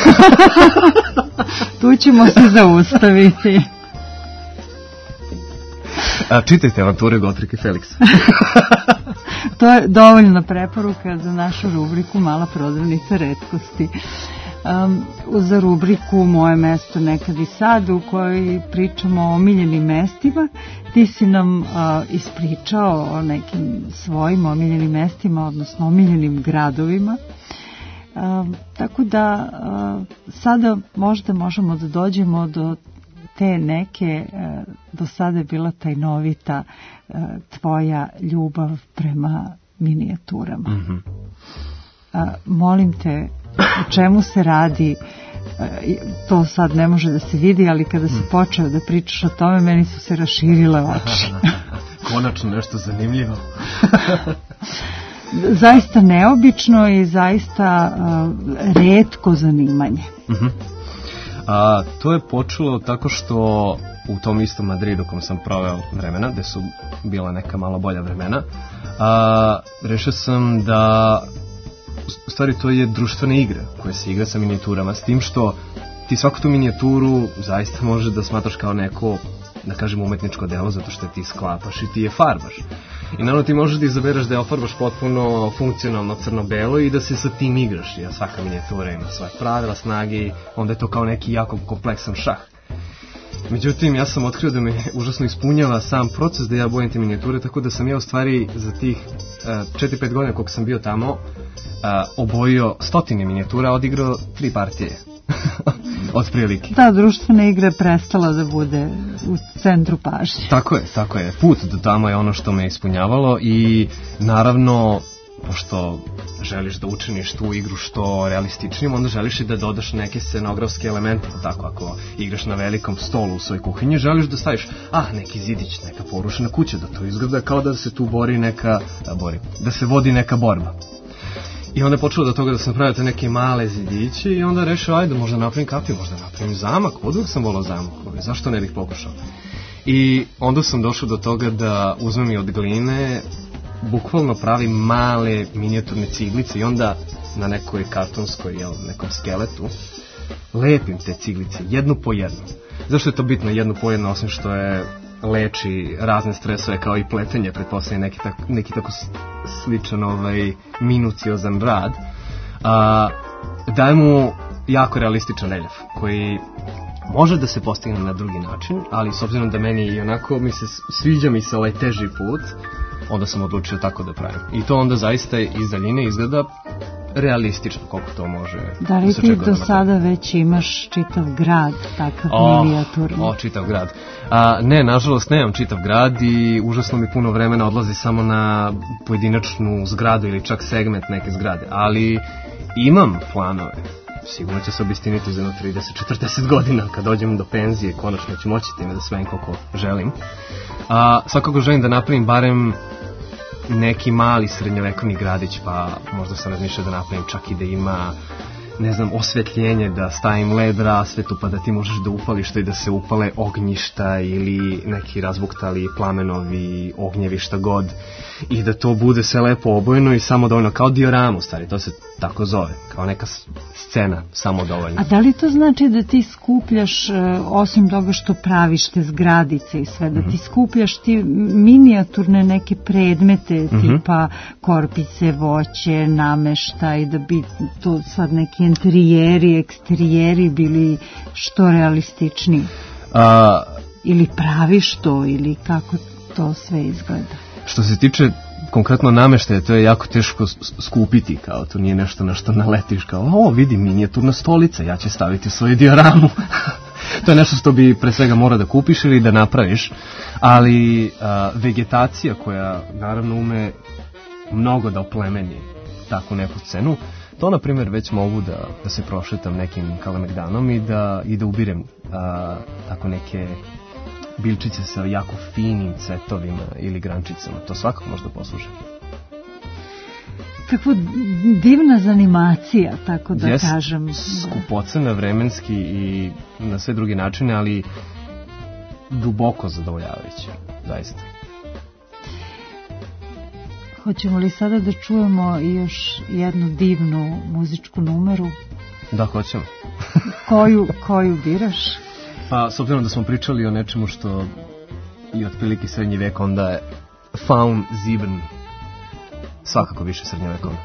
Tu ćemo se zaustaviti. A, čitajte Avanture Gotreka i Feliksa. To je dovoljna preporuka za našu rubriku Mala prodavnica retkosti. Um, za rubriku Moje mesto nekad i sad, u kojoj pričamo o omiljenim mestima. Ti si nam uh, ispričao o nekim svojim omiljenim mestima, odnosno omiljenim gradovima. Um, tako da uh, sada možda možemo da dođemo do te neke, uh, do sada je bila tajnovita uh, tvoja ljubav prema minijaturama. Mm-hmm. Uh, molim te, o čemu se radi? Uh, to sad ne može da se vidi, ali kada si počeo da pričaš o tome, meni su se raširile oči. Konačno nešto zanimljivo. Zaista neobično i zaista uh, retko zanimanje. Uh-huh. A, to je počelo tako što u tom istom Madridu kom sam proveo vremena, gde su bila neka malo bolja vremena, a, rešio sam da u stvari to je društvena igra koja se igra sa minijaturama, s tim što ti svaku tu minijaturu zaista može da smatraš kao neko, da kažem, umetničko delo, zato što ti sklapaš i ti je farbaš. I naravno ti možeš da izabereš da je ofarbaš potpuno funkcionalno crno-belo i da se sa tim igraš, jer svaka minijatura ima svoje pravila, snage, onda je to kao neki jako kompleksan šah. Međutim, ja sam otkrio da me užasno ispunjava sam proces da ja bojim te minijature, tako da sam ja u stvari za tih četiri pet godina koliko sam bio tamo uh, obojio stotine minijatura, odigrao tri partije. Od prilike. Da, društvena igra je prestala da bude u centru pažnje. Tako je, tako je. Put do tamo je ono što me ispunjavalo i naravno, pošto želiš da učiniš tu igru što realističnijom, onda želiš i da dodaš neke scenografske elemente, tako ako igraš na velikom stolu u svojoj kuhinji, želiš da staviš, ah, neki zidić, neka porušena kuća, da to izgleda kao da se tu bori neka, da bori, da se vodi neka borba. I onda je počelo do toga da sam pravio te neke male zidiće i onda rešio, ajde, možda napravim kapiju, možda napravim zamak, od uvijek sam volao zamak, zašto ne bih pokušao? I onda sam došao do toga da uzmem i od gline, bukvalno pravim male minijaturne ciglice i onda na nekoj kartonskoj, jel, nekom skeletu, lepim te ciglice, jednu po jednu. Zašto je to bitno, jednu po jednu, osim što je leči razne stresove kao i pletenje, pretpostavljam neki, tak, neki tako sličan ovaj, minuciozan rad, a, daje mu jako realističan reljef koji može da se postigne na drugi način, ali s obzirom da meni i onako mi se sviđa mi se ovaj teži put, onda sam odlučio tako da pravim. I to onda zaista iz daljine izgleda realistično koliko to može. Da li ti do sada već imaš čitav grad, takav oh, minijaturni? O, čitav grad. A, ne, nažalost nemam čitav grad i užasno mi puno vremena odlazi samo na pojedinačnu zgradu ili čak segment neke zgrade, ali imam planove. Sigurno će se obistiniti za jedno trideset četrdeset godina kad dođem do penzije, konačno ću moći time da svem koliko želim. A, svakako želim da napravim barem neki mali srednjovekovni gradić, pa možda sam razmišljao da napravim čak i da ima, ne znam, osvetljenje, da stavim led rasvetu pa da ti možeš da upališ to i da se upale ognjišta ili neki razbuktali plamenovi ognjevi, šta god, i da to bude sve lepo obojeno i samo dovoljno, kao diorama u stvari, to se tako zove, kao neka scena samo dovoljno. A da li to znači da ti skupljaš, osim toga što praviš te zgradice i sve, da ti skupljaš ti minijaturne neke predmete, mm-hmm. tipa korpice, voće, nameštaj, da bi to sad neki interijeri, eksterijeri bili što realističniji? A... Ili praviš to, ili kako to sve izgleda? Što se tiče konkretno nameštaja, to je jako teško skupiti, kao to nije nešto na što naletiš, kao o, vidi, minijaturna stolica, ja ću staviti svoju dioramu. To je nešto što bi pre svega mora da kupiš ili da napraviš, ali a, vegetacija koja naravno ume mnogo da oplemeni takvu neku scenu, to na primjer već mogu da, da se prošetam nekim Kalemegdanom i da, i da ubirem a, tako neke biljčice sa jako finim cvetovima ili grančicama. To svakako možda posluži. Kakva divna zanimacija, tako da yes, kažem. Skupocena vremenski i na sve druge načine, ali duboko zadovoljavajuće, zaista. Hoćemo li sada da čujemo još jednu divnu muzičku numeru? Da, hoćemo. koju, koju biraš? Pa, s obzirom da smo pričali o nečemu što je otprilike srednji vek, onda je Faun Sieben svakako više srednjovekovno.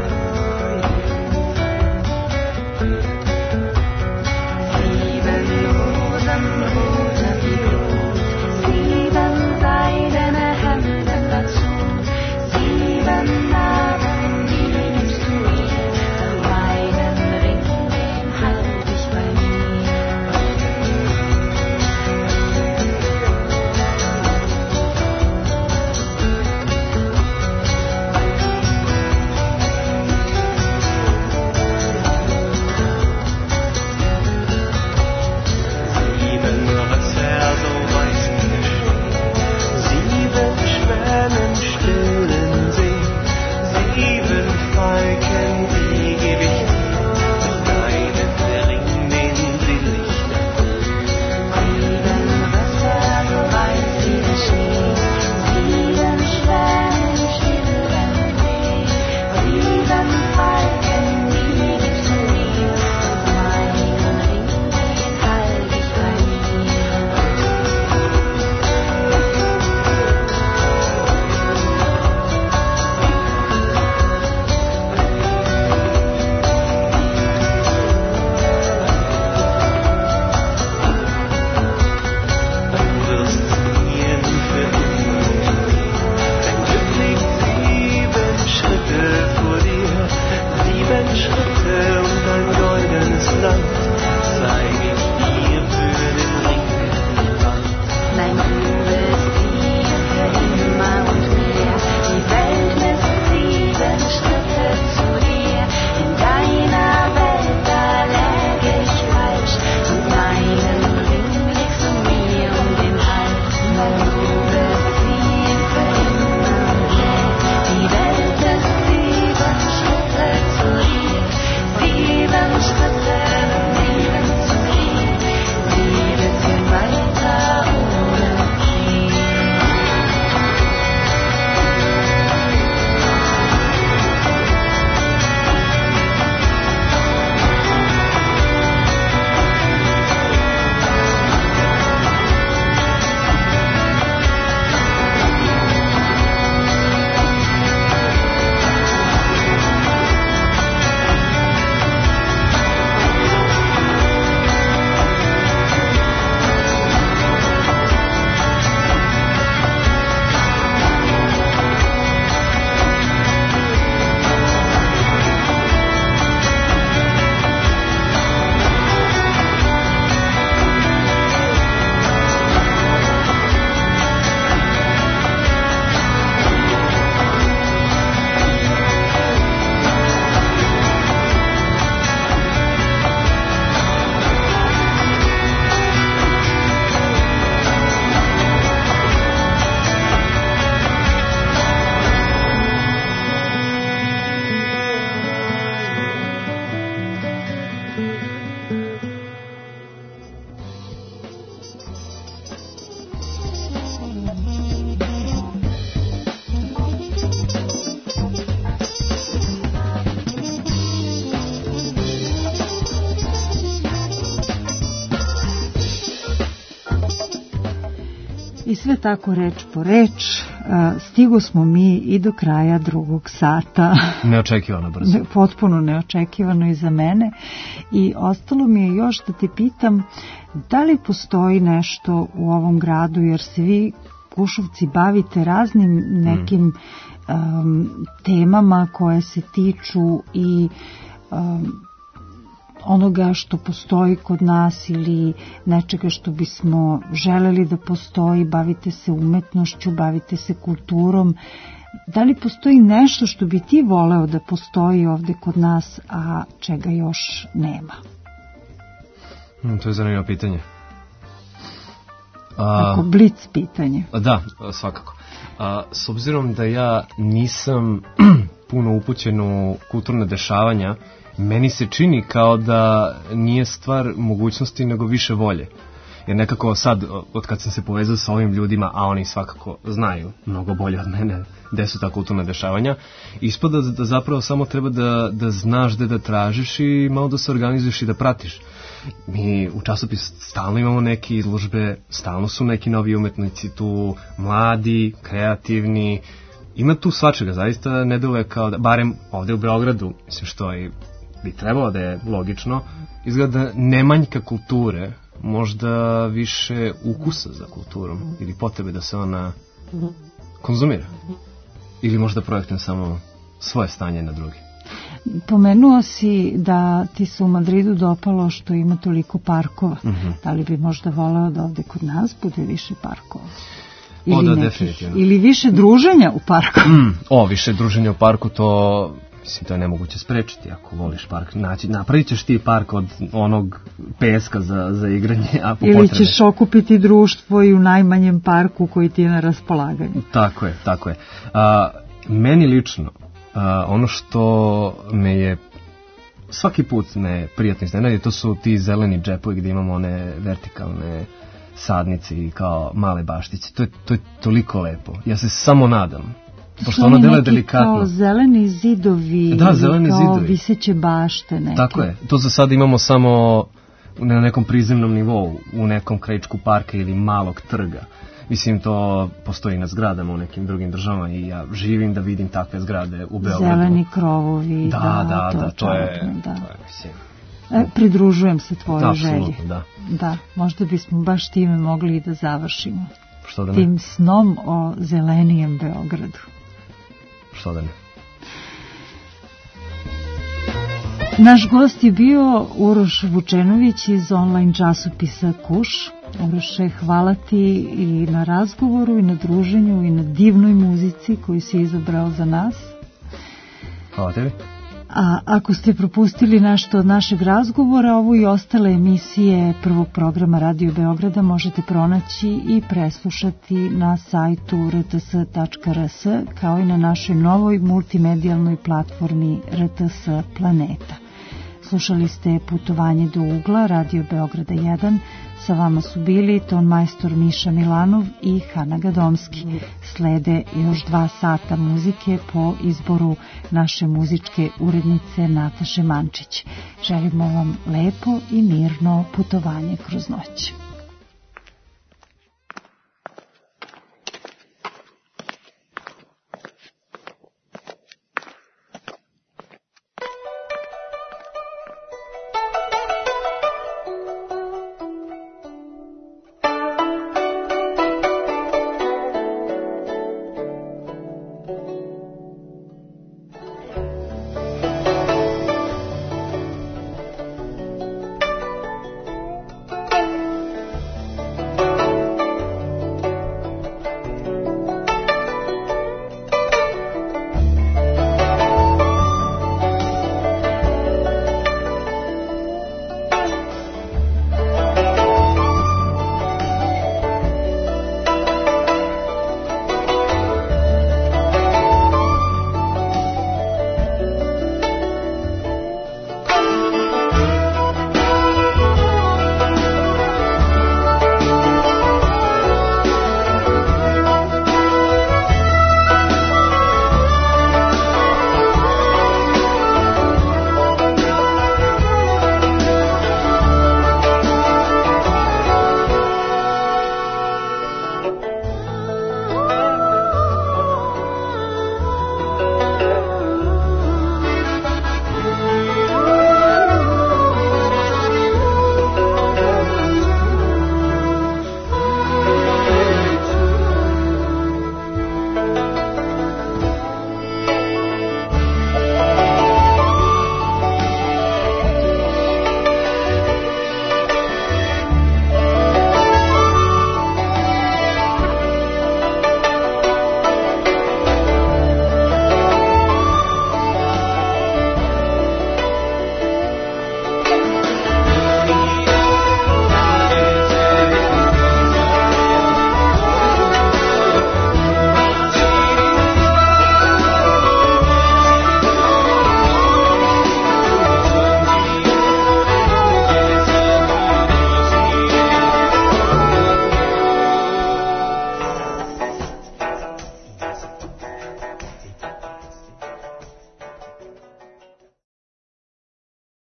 Sieben I sve tako reč po reč, stigo smo mi i do kraja drugog sata. Neočekivano brzo. Potpuno neočekivano i za mene. I ostalo mi je još da te pitam, da li postoji nešto u ovom gradu, jer se vi Kušovci bavite raznim nekim mm. um, temama koje se tiču i um, onoga što postoji kod nas ili nečega što bismo želeli da postoji, bavite se umetnošću, bavite se kulturom. Da li postoji nešto što bi ti voleo da postoji ovde kod nas, a čega još nema? Hmm, to je zanimljivo pitanje. Tako, blic pitanje. Da, svakako. A, s obzirom da ja nisam puno upućen u kulturne dešavanja, meni se čini kao da nije stvar mogućnosti nego više volje. Jer nekako sad, od kad sam se povezao sa ovim ljudima, a oni svakako znaju mnogo bolje od mene gde su ta kulturna dešavanja, ispada da zapravo samo treba da, da znaš gde da tražiš i malo da se organizuješ i da pratiš. Mi u časopisu stalno imamo neke izložbe, stalno su neki novi umetnici tu, mladi, kreativni, ima tu svačega, zaista ne deluje kao da, barem ovde u Beogradu, mislim što i bi trebalo da je logično, izgleda nemanjka kulture, možda više ukusa za kulturom ili potrebe da se ona konzumira. Ili možda projektujem samo svoje stanje na drugi. Pomenuo si da ti se u Madridu dopalo što ima toliko parkova. Mm-hmm. Da li bi možda voleo da ovde kod nas bude više parkova? Ili, o, da, nekih, definitivno. Ili više druženja u parku? Mm, o, više druženja u parku, to... Mislim, to je nemoguće sprečiti ako voliš park. Naći, napravit ćeš ti park od onog peska za, za igranje, a po ili potrebe. Ćeš okupiti društvo i u najmanjem parku koji ti je na raspolaganju. Tako je, tako je. A, meni lično, a, ono što me je svaki put me prijatno iznenadi, to su ti zeleni džepovi gdje imamo one vertikalne sadnice i kao male baštice. To je, to je toliko lepo. Ja se samo nadam. Pošto ono delo je delikatno. Kao zeleni zidovi, da, zeleni kao zidovi. Viseće bašte neke. Tako je. To za sada imamo samo na nekom prizemnom nivou, u nekom krajičku parka ili malog trga. Mislim, to postoji na zgradama u nekim drugim državama i ja živim da vidim takve zgrade u Beogradu. Zeleni krovovi. Da, da, da, to, da, to je... Da. To je mislim, e, pridružujem se tvojoj želji. Da. Da, možda bismo baš time mogli i da završimo. Što da ne? Tim snom o zelenijem Beogradu. Što da ne? Naš gost je bio Uroš Vučenović iz online časopisa Kuš. Uroše, hvala ti i na razgovoru i na druženju i na divnoj muzici koju si izabrao za nas. Hvala tebi. A ako ste propustili nešto od našeg razgovora, ovu i ostale emisije prvog programa Radio Beograda možete pronaći i preslušati na sajtu r t s tačka r s kao i na našoj novoj multimedijalnoj platformi R T S Planeta. Slušali ste Putovanje do ugla Radio Beograda jedan. Sa vama su bili ton majstor Miša Milanov i Hana Gadomski. Slede još dva sata muzike po izboru naše muzičke urednice Nataše Mančić. Želimo vam lepo i mirno putovanje kroz noć.